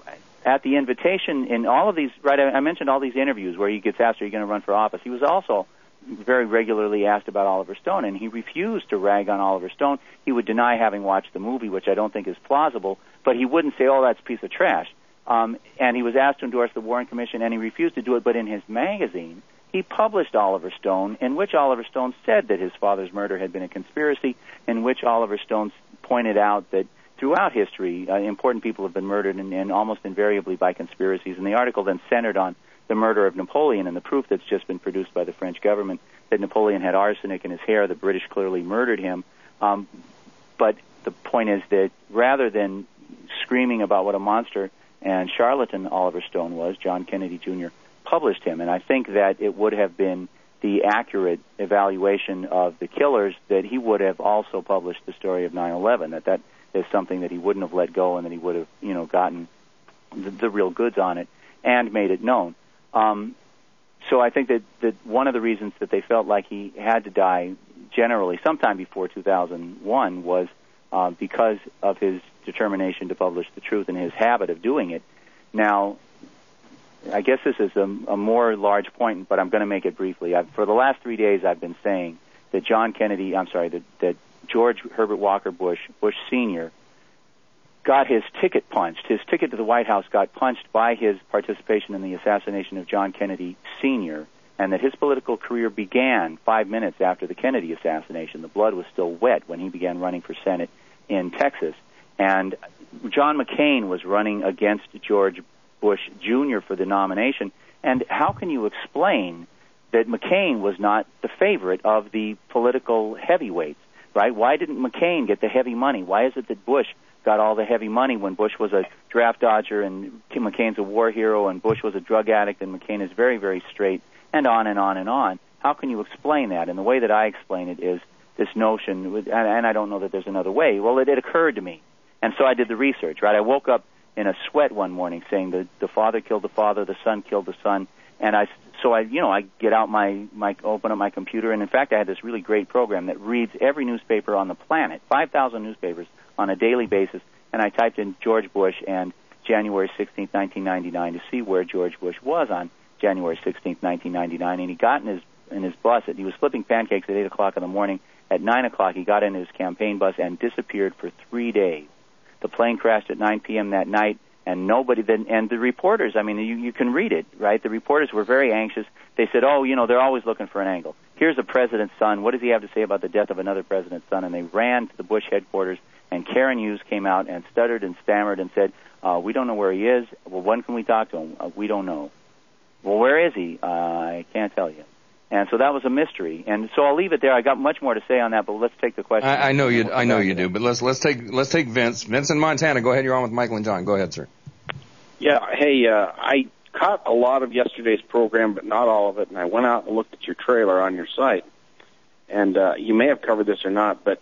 Speaker 2: at the invitation in all of these, right, I mentioned all these interviews where he gets asked, are you going to run for office? He was also very regularly asked about Oliver Stone, and he refused to rag on Oliver Stone. He would deny having watched the movie, which I don't think is plausible, but he wouldn't say, oh, that's a piece of trash. Um, and he was asked to endorse the Warren Commission, and he refused to do it. But in his magazine, he published Oliver Stone, in which Oliver Stone said that his father's murder had been a conspiracy, in which Oliver Stone pointed out that throughout history, uh, important people have been murdered, and, and almost invariably by conspiracies. And the article then centered on the murder of Napoleon and the proof that's just been produced by the French government that Napoleon had arsenic in his hair. The British clearly murdered him. Um, but the point is that rather than screaming about what a monster and charlatan Oliver Stone was, John Kennedy Junior published him. And I think that it would have been the accurate evaluation of the killers that he would have also published the story of nine eleven, that that is something that he wouldn't have let go and that he would have, you know, gotten the, the real goods on it and made it known. Um, so I think that, that one of the reasons that they felt like he had to die generally sometime before two thousand one was uh, because of his determination to publish the truth and his habit of doing it. Now, I guess this is a, a more large point, but I'm going to make it briefly. I've, for the last three days, I've been saying that John Kennedy, I'm sorry, that, that George Herbert Walker Bush, Bush Senior, got his ticket punched. His ticket to the White House got punched by his participation in the assassination of John Kennedy Senior, and that his political career began five minutes after the Kennedy assassination. The blood was still wet when he began running for Senate in Texas. And John McCain was running against George Bush Junior for the nomination. And how can you explain that McCain was not the favorite of the political heavyweights, right? Why didn't McCain get the heavy money? Why is it that Bush got all the heavy money when Bush was a draft dodger and McCain's a war hero and Bush was a drug addict and McCain is very, very straight, and on and on and on? How can you explain that? And the way that I explain it is this notion, and I don't know that there's another way. Well, it, it occurred to me. And so I did the research, right? I woke up in a sweat one morning saying the the father killed the father, the son killed the son, and I so I you know I get out my my open up my computer, and in fact I had this really great program that reads every newspaper on the planet, five thousand newspapers on a daily basis, and I typed in George Bush and January sixteenth, nineteen ninety-nine to see where George Bush was on January sixteenth, nineteen ninety-nine, and he got in his in his bus. He was flipping pancakes at eight o'clock in the morning. At nine o'clock, he got in his campaign bus and disappeared for three days. The plane crashed at nine p.m. that night, and nobody then, and the reporters, I mean, you, you can read it, right? The reporters were very anxious. They said, oh, you know, they're always looking for an angle. Here's the president's son. What does he have to say about the death of another president's son? And they ran to the Bush headquarters, and Karen Hughes came out and stuttered and stammered and said, uh, we don't know where he is. Well, when can we talk to him? Uh, we don't know. Well, where is he? Uh, I can't tell you. And so that was a mystery. And so I'll leave it there. I got much more to say on that, but let's take the question.
Speaker 1: I, I know you. I know you do. But let's let's take let's take Vince. Vince in Montana. Go ahead. You're on with Michael and John. Go ahead, sir.
Speaker 12: Yeah. Hey, uh, I caught a lot of yesterday's program, but not all of it. And I went out and looked at your trailer on your site. And uh, you may have covered this or not, but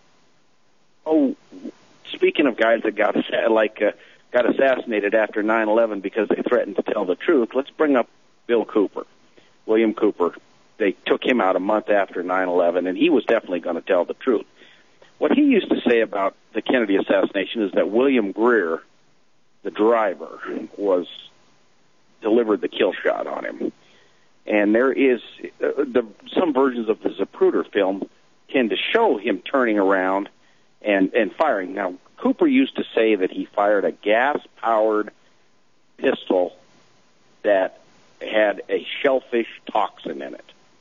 Speaker 12: oh, speaking of guys that got like uh, got assassinated after nine eleven because they threatened to tell the truth, let's bring up Bill Cooper, William Cooper. they took him out a month after nine eleven, and he was definitely going to tell the truth. What he used to say about the Kennedy assassination is that William Greer, the driver, was delivered the kill shot on him. And there is uh, the, some versions of the Zapruder film tend to show him turning around and, and firing. Now, Cooper used to say that he fired a gas-powered pistol that had a shellfish toxin in it,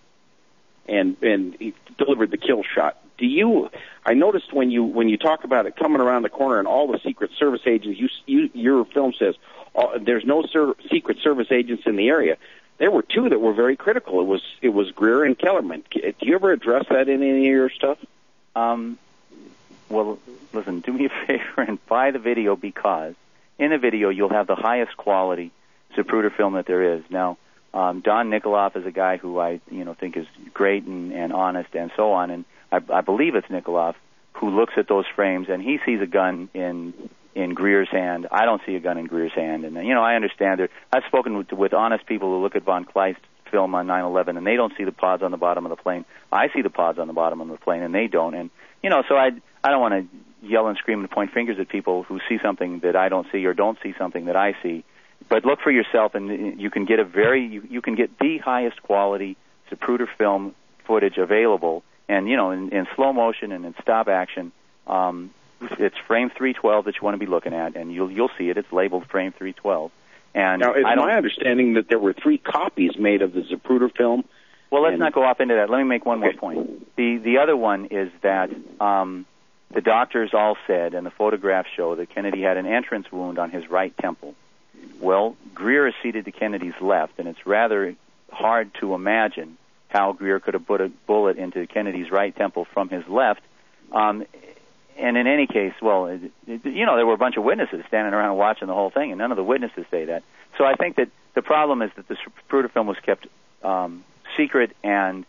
Speaker 12: and and he delivered the kill shot. Do you? I noticed when you when you talk about it coming around the corner and all the Secret Service agents, you, you your film says uh, there's no ser- Secret Service agents in the area. There were two that were very critical. It was it was Greer and Kellerman. Do you ever address that in any of your stuff?
Speaker 2: Um, well, listen, do me a favor and buy the video, because in the video you'll have the highest quality Zapruder film that there is. Now, um, Don Nikoloff is a guy who I you know think is great and, and honest and so on, and I, I believe it's Nikoloff who looks at those frames and he sees a gun in in Greer's hand. I don't see a gun in Greer's hand, and you know I understand that. I've spoken with, with honest people who look at von Kleist's film on nine eleven, and they don't see the pods on the bottom of the plane. I see the pods on the bottom of the plane, and they don't. And you know, so I I don't want to yell and scream and point fingers at people who see something that I don't see or don't see something that I see. But look for yourself, and you can get a very you, you can get the highest quality Zapruder film footage available, and you know in, in slow motion and in stop action. Um, it's frame three twelve that you want to be looking at, and you'll you'll see it. It's labeled frame three twelve. And
Speaker 12: now, it's
Speaker 2: I don't,
Speaker 12: my understanding that there were three copies made of the Zapruder film.
Speaker 2: Well, let's
Speaker 12: and,
Speaker 2: not go off into that. Let me make one
Speaker 12: okay.
Speaker 2: more point. The the other one is that um, the doctors all said, and the photographs show, that Kennedy had an entrance wound on his right temple. Well, Greer is seated to Kennedy's left, and it's rather hard to imagine how Greer could have put a bullet into Kennedy's right temple from his left. Um, and in any case, well, it, it, you know, there were a bunch of witnesses standing around watching the whole thing, and none of the witnesses say that. So I think that the problem is that the Zapruder film was kept um, secret, and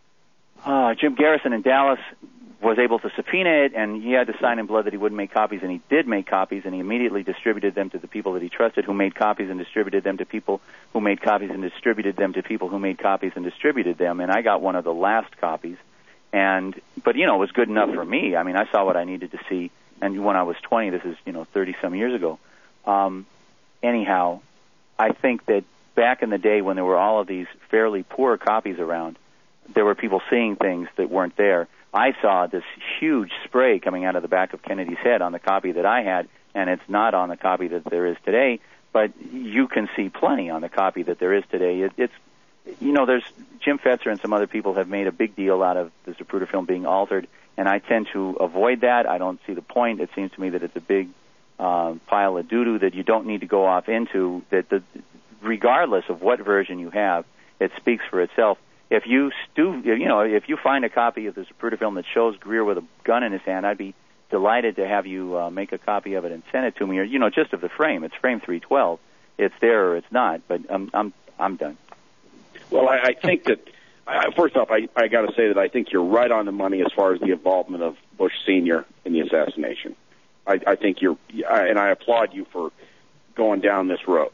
Speaker 2: uh, Jim Garrison in Dallas was able to subpoena it, and he had to sign in blood that he wouldn't make copies, and he did make copies, and he immediately distributed them to the people that he trusted, who made copies and distributed them to people who made copies and distributed them to people who made copies and distributed them, and I got one of the last copies. And but you know it was good enough for me. I mean, I saw what I needed to see, and when I was twenty, this is you know thirty some years ago. Um, anyhow, I think that back in the day when there were all of these fairly poor copies around, there were people seeing things that weren't there. I saw this huge spray coming out of the back of Kennedy's head on the copy that I had, and it's not on the copy that there is today. But you can see plenty on the copy that there is today. It, it's You know, there's Jim Fetzer and some other people have made a big deal out of the Zapruder film being altered, and I tend to avoid that. I don't see the point. It seems to me that it's a big uh, pile of doo-doo that you don't need to go off into. That the, regardless of what version you have, it speaks for itself. If you stu- you know, if you find a copy of the Zapruder film that shows Greer with a gun in his hand, I'd be delighted to have you uh, make a copy of it and send it to me, or you know, just of the frame. It's frame three twelve. It's there or it's not. But I'm I'm I'm done.
Speaker 12: Well, I, I think that, uh, first off, I, I got to say that I think you're right on the money as far as the involvement of Bush Senior in the assassination. I, I think you're, and I applaud you for going down this road.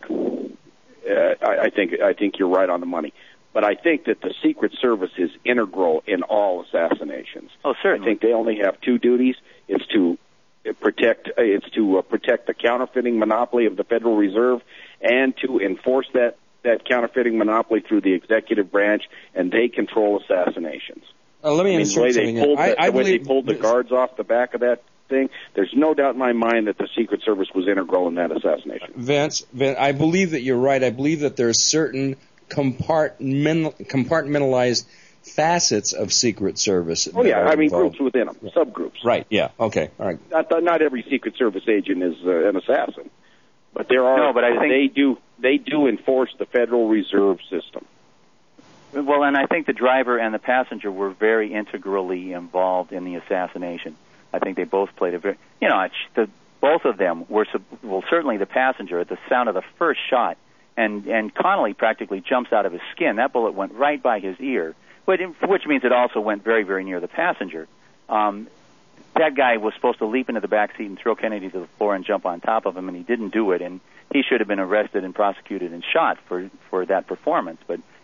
Speaker 12: Uh, I, I think I think you're right on the money. But I think that the Secret Service is integral in all assassinations.
Speaker 2: Oh, certainly.
Speaker 12: I think they only have two duties: it's to protect, it's to uh, protect the counterfeiting monopoly of the Federal Reserve, and to enforce that. that counterfeiting monopoly through the executive branch, and they control assassinations.
Speaker 1: Uh, let me
Speaker 12: I mean, the way they pulled,
Speaker 1: I,
Speaker 12: the,
Speaker 1: I
Speaker 12: the, way they
Speaker 1: believe
Speaker 12: pulled the guards off the back of that thing, there's no doubt in my mind that the Secret Service was integral in that assassination.
Speaker 1: Vince, Vince I believe that you're right. I believe that there are certain compartmental, compartmentalized facets of Secret Service.
Speaker 12: Oh, yeah, I mean,
Speaker 1: involved.
Speaker 12: groups within them, yeah. subgroups.
Speaker 1: Right, yeah, okay, all right.
Speaker 12: Not, not every Secret Service agent is uh, an assassin, but there are,
Speaker 2: no, but I think
Speaker 12: they do... They do enforce the Federal Reserve System.
Speaker 2: Well, and I think the driver and the passenger were very integrally involved in the assassination. I think they both played a very, you know, the, both of them were, well, certainly the passenger at the sound of the first shot, and, and Connolly practically jumps out of his skin. That bullet went right by his ear, which means it also went very, very near the passenger. Um, that guy was supposed to leap into the back seat and throw Kennedy to the floor and jump on top of him, and he didn't do it, and he should have been arrested and prosecuted and shot for, for that performance. But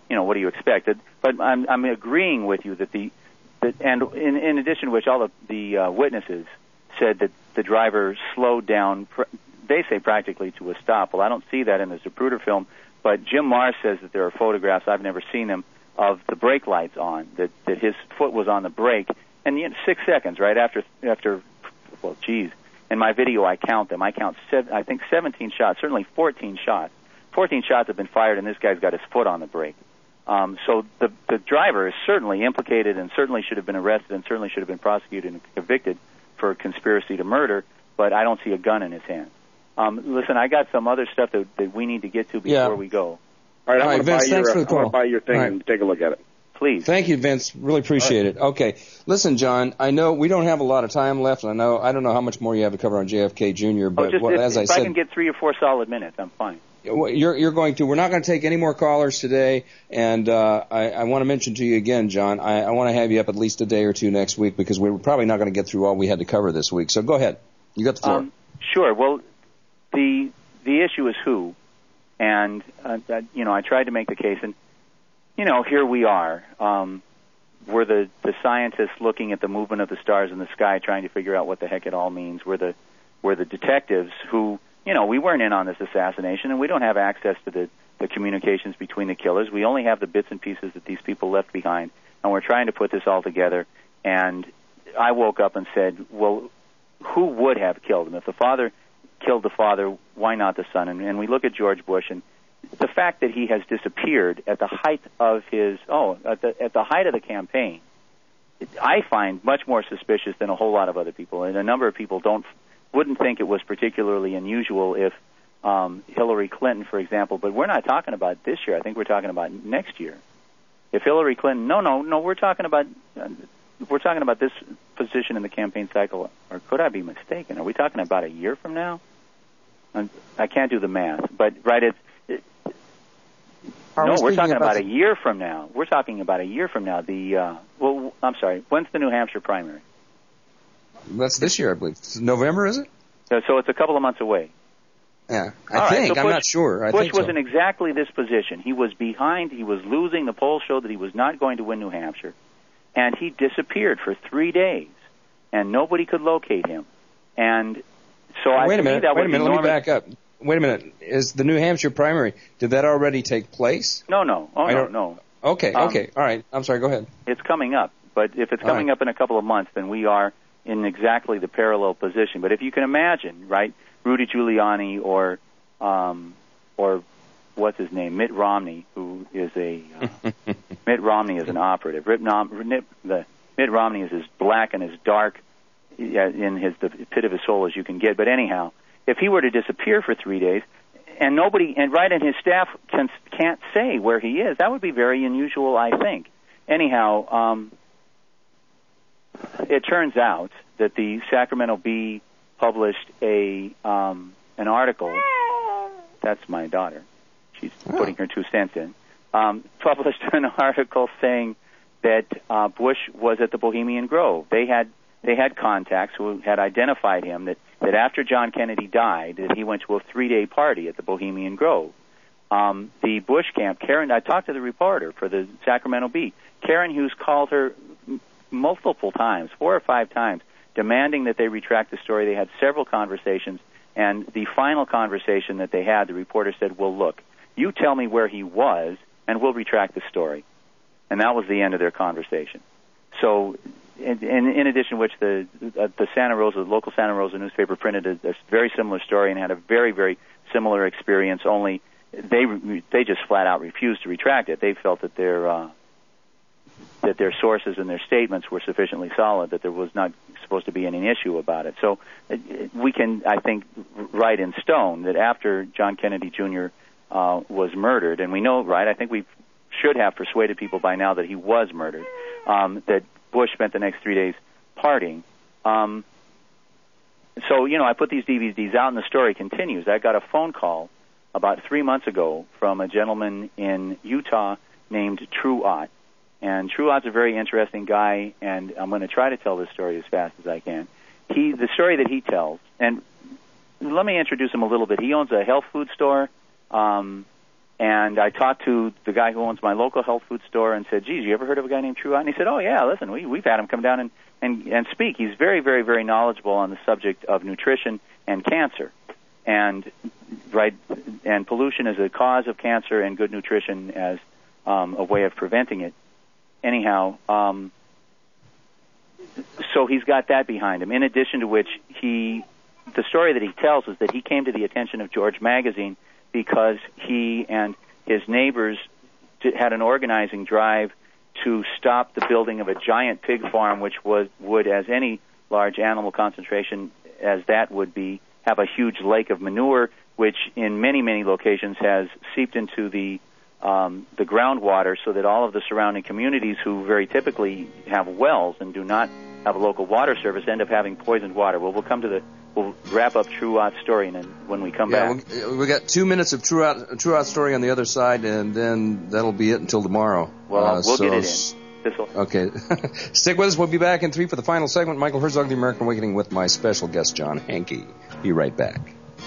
Speaker 2: you know, what do you expect? But I'm, I'm agreeing with you that the, that, and in, in addition to which, all of the uh, witnesses said that the driver slowed down, they say practically to a stop. Well, I don't see that in the Zapruder film, but Jim Marr says that there are photographs, I've never seen them, of the brake lights on, that, that his foot was on the brake, and you know, six seconds, right, after, after, well, geez, in my video I count them. I count, seven, I think, seventeen shots, certainly fourteen shots. fourteen shots have been fired, and this guy's got his foot on the brake. Um, so the, the driver is certainly implicated and certainly should have been arrested and certainly should have been prosecuted and convicted for conspiracy to murder, but I don't see a gun in his hand. Um, listen, I got some other stuff that, that we need to get to before yeah. we go.
Speaker 12: All right, I'm
Speaker 1: All right,
Speaker 12: going
Speaker 1: Vince, thanks for the call.
Speaker 12: to buy your thing right. and take a look at it.
Speaker 2: Please.
Speaker 1: Thank you, Vince. Really appreciate right. it. Okay. Listen, John, I know we don't have a lot of time left, and I know I don't know how much more you have to cover on J F K Junior, but
Speaker 2: oh, just,
Speaker 1: what,
Speaker 2: if,
Speaker 1: as
Speaker 2: if
Speaker 1: I said,
Speaker 2: I can get three or four solid minutes, I'm fine.
Speaker 1: You're, you're going to. We're not going to take any more callers today, and uh, I, I want to mention to you again, John, I, I want to have you up at least a day or two next week because we're probably not going to get through all we had to cover this week. So go ahead. You got the floor.
Speaker 2: Um, sure. Well, the the issue is who, and uh, you know, I tried to make the case, and you know, here we are. Um, we're the, the scientists looking at the movement of the stars in the sky, trying to figure out what the heck it all means. We're the we're the detectives who, you know, we weren't in on this assassination, and we don't have access to the, the communications between the killers. We only have the bits and pieces that these people left behind, and we're trying to put this all together. And I woke up and said, well, who would have killed him? If the father killed the father, why not the son? And, and we look at George Bush, and the fact that he has disappeared at the height of his, oh, at the, at the height of the campaign, I find much more suspicious than a whole lot of other people. And a number of people don't, wouldn't think it was particularly unusual if um, Hillary Clinton, for example, but we're not talking about this year. I think we're talking about next year. If Hillary Clinton, no, no, no, we're talking about, uh, we're talking about this position in the campaign cycle, or could I be mistaken? Are we talking about a year from now? I can't do the math, but right, it's, it, no, we're talking about, about a year from now. We're talking about a year from now. The uh, well, I'm sorry. When's the New Hampshire primary?
Speaker 1: That's this year, I believe. It's November, is it?
Speaker 2: So, so it's a couple of months away.
Speaker 1: Yeah, I
Speaker 2: All
Speaker 1: think.
Speaker 2: Right, so
Speaker 1: I'm
Speaker 2: Bush,
Speaker 1: not sure. I
Speaker 2: Bush
Speaker 1: think
Speaker 2: was
Speaker 1: so.
Speaker 2: in exactly this position. He was behind. He was losing. The polls showed that he was not going to win New Hampshire, and he disappeared for three days, and nobody could locate him. And so
Speaker 1: oh,
Speaker 2: I
Speaker 1: wait a minute.
Speaker 2: That
Speaker 1: wait a minute.
Speaker 2: enormous...
Speaker 1: Let me back up. Wait a minute. Is the New Hampshire primary, did that already take place?
Speaker 2: No, no. Oh, no, no.
Speaker 1: Okay,
Speaker 2: um,
Speaker 1: okay. All right. I'm sorry. Go ahead.
Speaker 2: It's coming up. But if it's coming
Speaker 1: right.
Speaker 2: up in a couple of months, then we are in exactly the parallel position. But if you can imagine, right, Rudy Giuliani or, um, or what's his name, Mitt Romney, who is a, uh, Mitt Romney is an operative. Mitt, the, Mitt Romney is as black and as dark in his the pit of his soul as you can get. But anyhow, if he were to disappear for three days, and nobody, and right, and his staff can, can't say where he is, that would be very unusual, I think. Anyhow, um, it turns out that the Sacramento Bee published a um, an article. That's my daughter. She's oh. putting her two cents in. Um, published an article saying that uh, Bush was at the Bohemian Grove. They had they had contacts who had identified him that, that after John Kennedy died, that he went to a three-day party at the Bohemian Grove. Um, the Bush camp, Karen, I talked to the reporter for the Sacramento Bee. Karen Hughes called her m- multiple times, four or five times, demanding that they retract the story. They had several conversations, and the final conversation that they had, the reporter said, well, look, you tell me where he was, and we'll retract the story. And that was the end of their conversation. So, in, in, in addition to which, the uh, the Santa Rosa, the local Santa Rosa newspaper printed a, a very similar story and had a very, very similar experience, only they they just flat out refused to retract it. They felt that their uh, that their sources and their statements were sufficiently solid that there was not supposed to be any issue about it. So we can, I think, write in stone that after John Kennedy Junior uh, was murdered, and we know, right, I think we should have persuaded people by now that he was murdered, um, that Bush spent the next three days partying. Um, so, you know, I put these D V Ds out, and the story continues. I got a phone call about three months ago from a gentleman in Utah named True Ott. And True Ott's a very interesting guy, and I'm going to try to tell this story as fast as I can. He, the story that he tells, and let me introduce him a little bit. He owns a health food store, um, And I talked to the guy who owns my local health food store and said, geez, you ever heard of a guy named True Ott? And he said, oh, yeah, listen, we, we've had him come down and, and, and speak. He's very, very, very knowledgeable on the subject of nutrition and cancer. And right, and pollution is a cause of cancer and good nutrition as um, a way of preventing it. Anyhow, um, so he's got that behind him. In addition to which, he, the story that he tells is that he came to the attention of George Magazine because he and his neighbors had an organizing drive to stop the building of a giant pig farm, which was, would, as any large animal concentration as that would be, have a huge lake of manure, which in many, many locations has seeped into the um, the groundwater, so that all of the surrounding communities who very typically have wells and do not have a local water service end up having poisoned water. Well, we'll come to the we'll wrap up True Ott's story, and then when we come
Speaker 1: yeah,
Speaker 2: back,
Speaker 1: we we got two minutes of True Ott True Ott story on the other side, and then that'll be it until tomorrow.
Speaker 2: Well,
Speaker 1: uh,
Speaker 2: we'll
Speaker 1: so
Speaker 2: get it in. This'll...
Speaker 1: Okay, stick with us. We'll be back in three for the final segment. Michael Herzog, The American Awakening, with my special guest John Hankey. Be right back.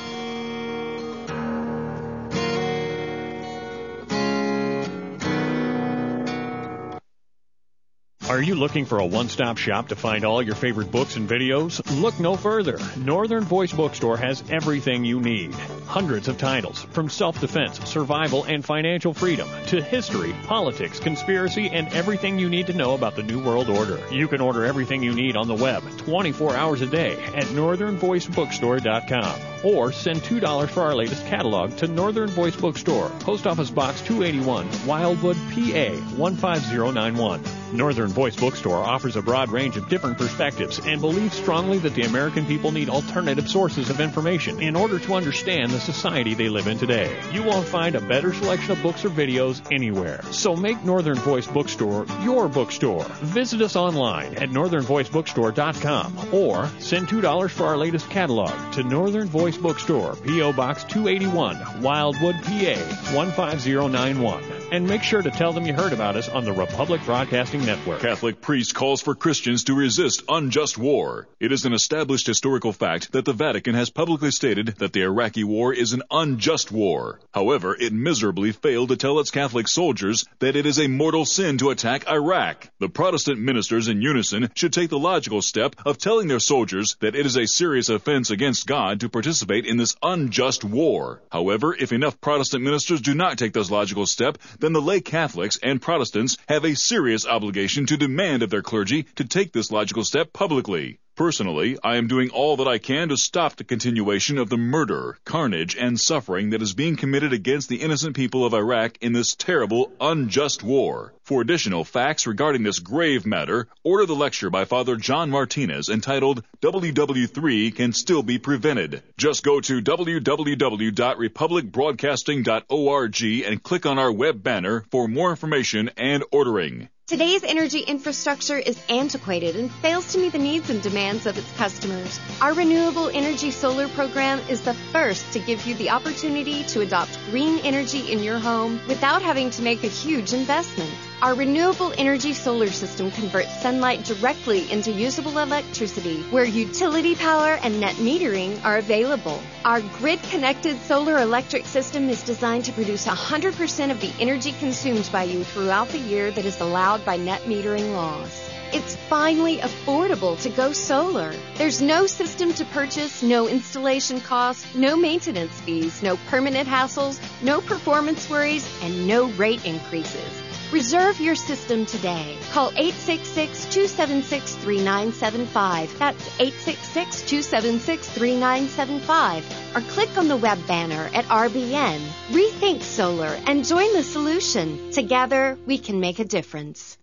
Speaker 7: Are you looking for a one-stop shop to find all your favorite books and videos? Look no further. Northern Voice Bookstore has everything you need. Hundreds of titles, from self-defense, survival, and financial freedom, to history, politics, conspiracy, and everything you need to know about the New World Order. You can order everything you need on the web twenty-four hours a day at northern voice bookstore dot com. Or send two dollars for our latest catalog to Northern Voice Bookstore, Post Office Box two eighty-one, Wildwood, P A one five zero nine one. Northern Voice Bookstore offers a broad range of different perspectives and believes strongly that the American people need alternative sources of information in order to understand the society they live in today. You won't find a better selection of books or videos anywhere. So make Northern Voice Bookstore your bookstore. Visit us online at northern voice bookstore dot com or send two dollars for our latest catalog to Northern Voice Bookstore, P O Box two eighty-one, Wildwood, P A one five zero nine one. And make sure to tell them you heard about us on the Republic Broadcasting Network.
Speaker 4: Catholic priest calls for Christians to resist unjust war. It is an established historical fact that the Vatican has publicly stated that the Iraqi war is an unjust war. However, it miserably failed to tell its Catholic soldiers that it is a mortal sin to attack Iraq. The Protestant ministers in unison should take the logical step of telling their soldiers that it is a serious offense against God to participate in this unjust war. However, if enough Protestant ministers do not take this logical step, then the lay Catholics and Protestants have a serious obligation to demand of their clergy to take this logical step publicly. Personally, I am doing all that I can to stop the continuation of the murder, carnage, and suffering that is being committed against the innocent people of Iraq in this terrible, unjust war. For additional facts regarding this grave matter, order the lecture by Father John Martinez entitled W W three Can Still Be Prevented. Just go to w w w dot republic broadcasting dot org and click on our web banner for more information and ordering.
Speaker 3: Today's energy infrastructure is antiquated and fails to meet the needs and demands of its customers. Our Renewable Energy Solar Program is the first to give you the opportunity to adopt green energy in your home without having to make a huge investment. Our renewable energy solar system converts sunlight directly into usable electricity, where utility power and net metering are available. Our grid-connected solar electric system is designed to produce one hundred percent of the energy consumed by you throughout the year that is allowed by net metering laws. It's finally affordable to go solar. There's no system to purchase, no installation costs, no maintenance fees, no permanent hassles, no performance worries, and no rate increases. Reserve your system today. Call eight six six, two seven six, three nine seven five. That's eight six six, two seven six, three nine seven five. Or click on the web banner at R B N. Rethink solar and join the solution. Together, we can make a difference.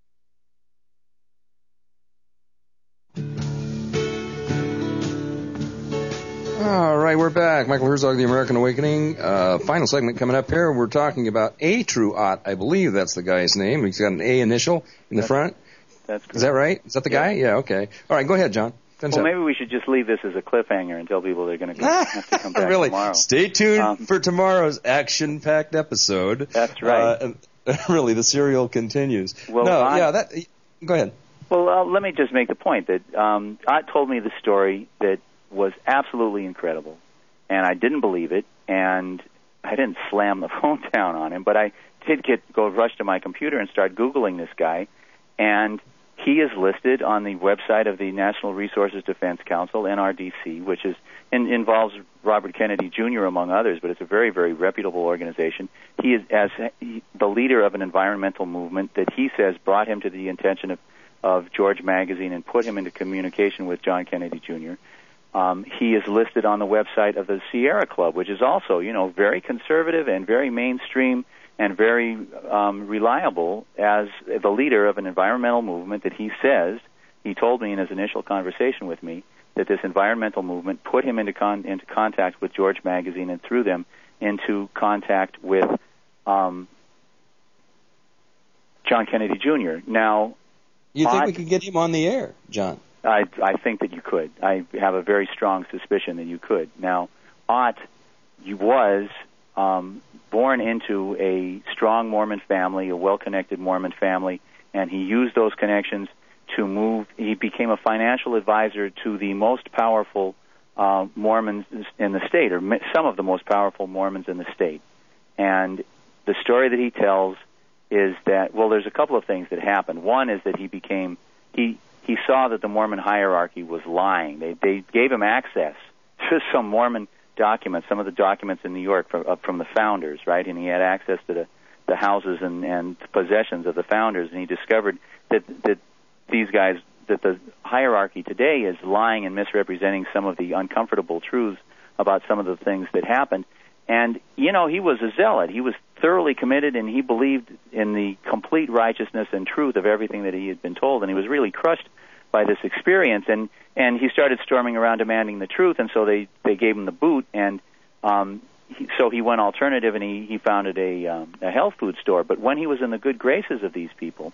Speaker 1: All right, we're back. Michael Herzog, The American Awakening. Uh, final segment coming up here. We're talking about a True Ott. I believe that's the guy's name. He's got an A initial in the
Speaker 2: that's,
Speaker 1: front.
Speaker 2: That's correct.
Speaker 1: Is that right? Is that the
Speaker 2: yeah.
Speaker 1: guy? Yeah, okay. All right, go ahead, John. Finish
Speaker 2: well,
Speaker 1: up.
Speaker 2: maybe we should just leave this as a cliffhanger and tell people they're going to have to come back
Speaker 1: really?
Speaker 2: tomorrow.
Speaker 1: Stay tuned
Speaker 2: um,
Speaker 1: for tomorrow's action-packed episode.
Speaker 2: That's right.
Speaker 1: Uh, really, the serial continues.
Speaker 2: Well,
Speaker 1: no,
Speaker 2: I,
Speaker 1: yeah, that. Go ahead.
Speaker 2: Well, uh, let me just make the point that um, Ott told me the story that was absolutely incredible. And I didn't believe it, and I I didn't slam the phone down on him, but I did get go rush to my computer and start Googling this guy, and he is listed on the website of the National Resources Defense Council, N R D C, which is in, involves Robert Kennedy Junior among others, but it's a very, very reputable organization. He is as he, the leader of an environmental movement that he says brought him to the attention of, of George Magazine and put him into communication with John Kennedy Junior Um, he is listed on the website of the Sierra Club, which is also, you know, very conservative and very mainstream and very um, reliable as the leader of an environmental movement that he says, he told me in his initial conversation with me, that this environmental movement put him into con- into contact with George Magazine and threw them into contact with um, John Kennedy Junior Now,
Speaker 1: you think
Speaker 2: Ott,
Speaker 1: we could get him on the air, John?
Speaker 2: I, I think that you could. I have a very strong suspicion that you could. Now, Ott was um, born into a strong Mormon family, a well-connected Mormon family, and he used those connections to move. He became a financial advisor to the most powerful uh, Mormons in the state, or some of the most powerful Mormons in the state. And the story that he tells is that, well, there's a couple of things that happened. One is that he became, he he saw that the Mormon hierarchy was lying. They they gave him access to some Mormon documents, some of the documents in New York from, uh, from the founders, right? And he had access to the, the houses and, and possessions of the founders, and he discovered that that these guys, that the hierarchy today is lying and misrepresenting some of the uncomfortable truths about some of the things that happened. And, you know, he was a zealot. He was thoroughly committed, and he believed in the complete righteousness and truth of everything that he had been told, and he was really crushed by this experience. And, and he started storming around demanding the truth, and so they, they gave him the boot, and um, he, so he went alternative, and he, he founded a, um, a health food store. But when he was in the good graces of these people,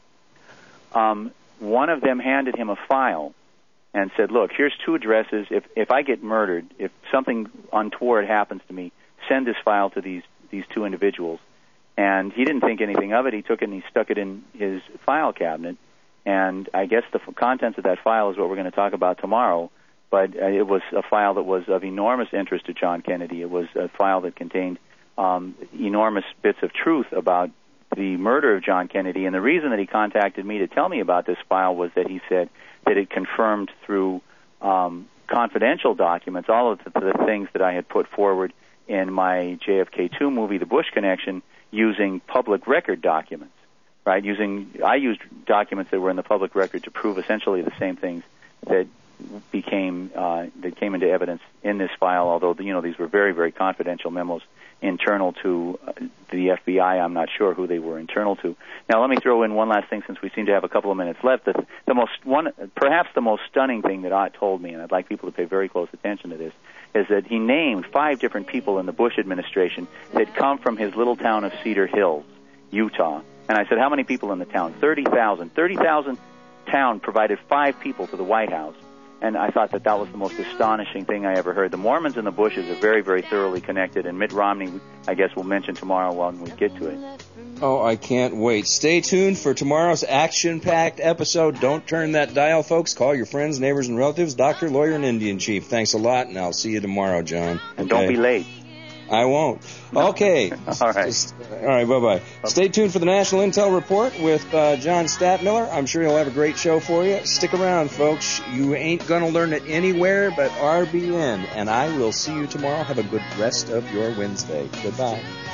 Speaker 2: um, one of them handed him a file and said, look, here's two addresses. If if I get murdered, if something untoward happens to me, send this file to these, these two individuals. And he didn't think anything of it. He took it and he stuck it in his file cabinet. And I guess the f- contents of that file is what we're going to talk about tomorrow. But uh, it was a file that was of enormous interest to John Kennedy. It was a file that contained um, enormous bits of truth about the murder of John Kennedy. And the reason that he contacted me to tell me about this file was that he said that it confirmed through um, confidential documents all of the, the things that I had put forward in my J F K two movie, The Bush Connection, using public record documents, right? Using I used documents that were in the public record to prove essentially the same things that became uh, that came into evidence in this file. Although you know these were very, very confidential memos internal to uh, the F B I. I'm not sure who they were internal to. Now, let me throw in one last thing, since we seem to have a couple of minutes left. The, the most one, perhaps the most stunning thing that Ott told me, and I'd like people to pay very close attention to this, is that he named five different people in the Bush administration that come from his little town of Cedar Hills, Utah. And I said, how many people in the town? thirty thousand. thirty thousand town provided five people to the White House. And I thought that that was the most astonishing thing I ever heard. The Mormons and the Bushes are very, very thoroughly connected, and Mitt Romney, I guess we'll mention tomorrow when we get to it.
Speaker 1: Oh, I can't wait. Stay tuned for tomorrow's action-packed episode. Don't turn that dial, folks. Call your friends, neighbors, and relatives, doctor, lawyer, and Indian chief. Thanks a lot, and I'll see you tomorrow, John.
Speaker 2: And
Speaker 1: okay?
Speaker 2: Don't be late.
Speaker 1: I won't. Okay.
Speaker 2: All right.
Speaker 1: All right, bye-bye. Stay tuned for the National Intel Report with uh, John Statmiller. I'm sure he'll have a great show for you. Stick around, folks. You ain't going to learn it anywhere but R B N. And I will see you tomorrow. Have a good rest of your Wednesday. Goodbye.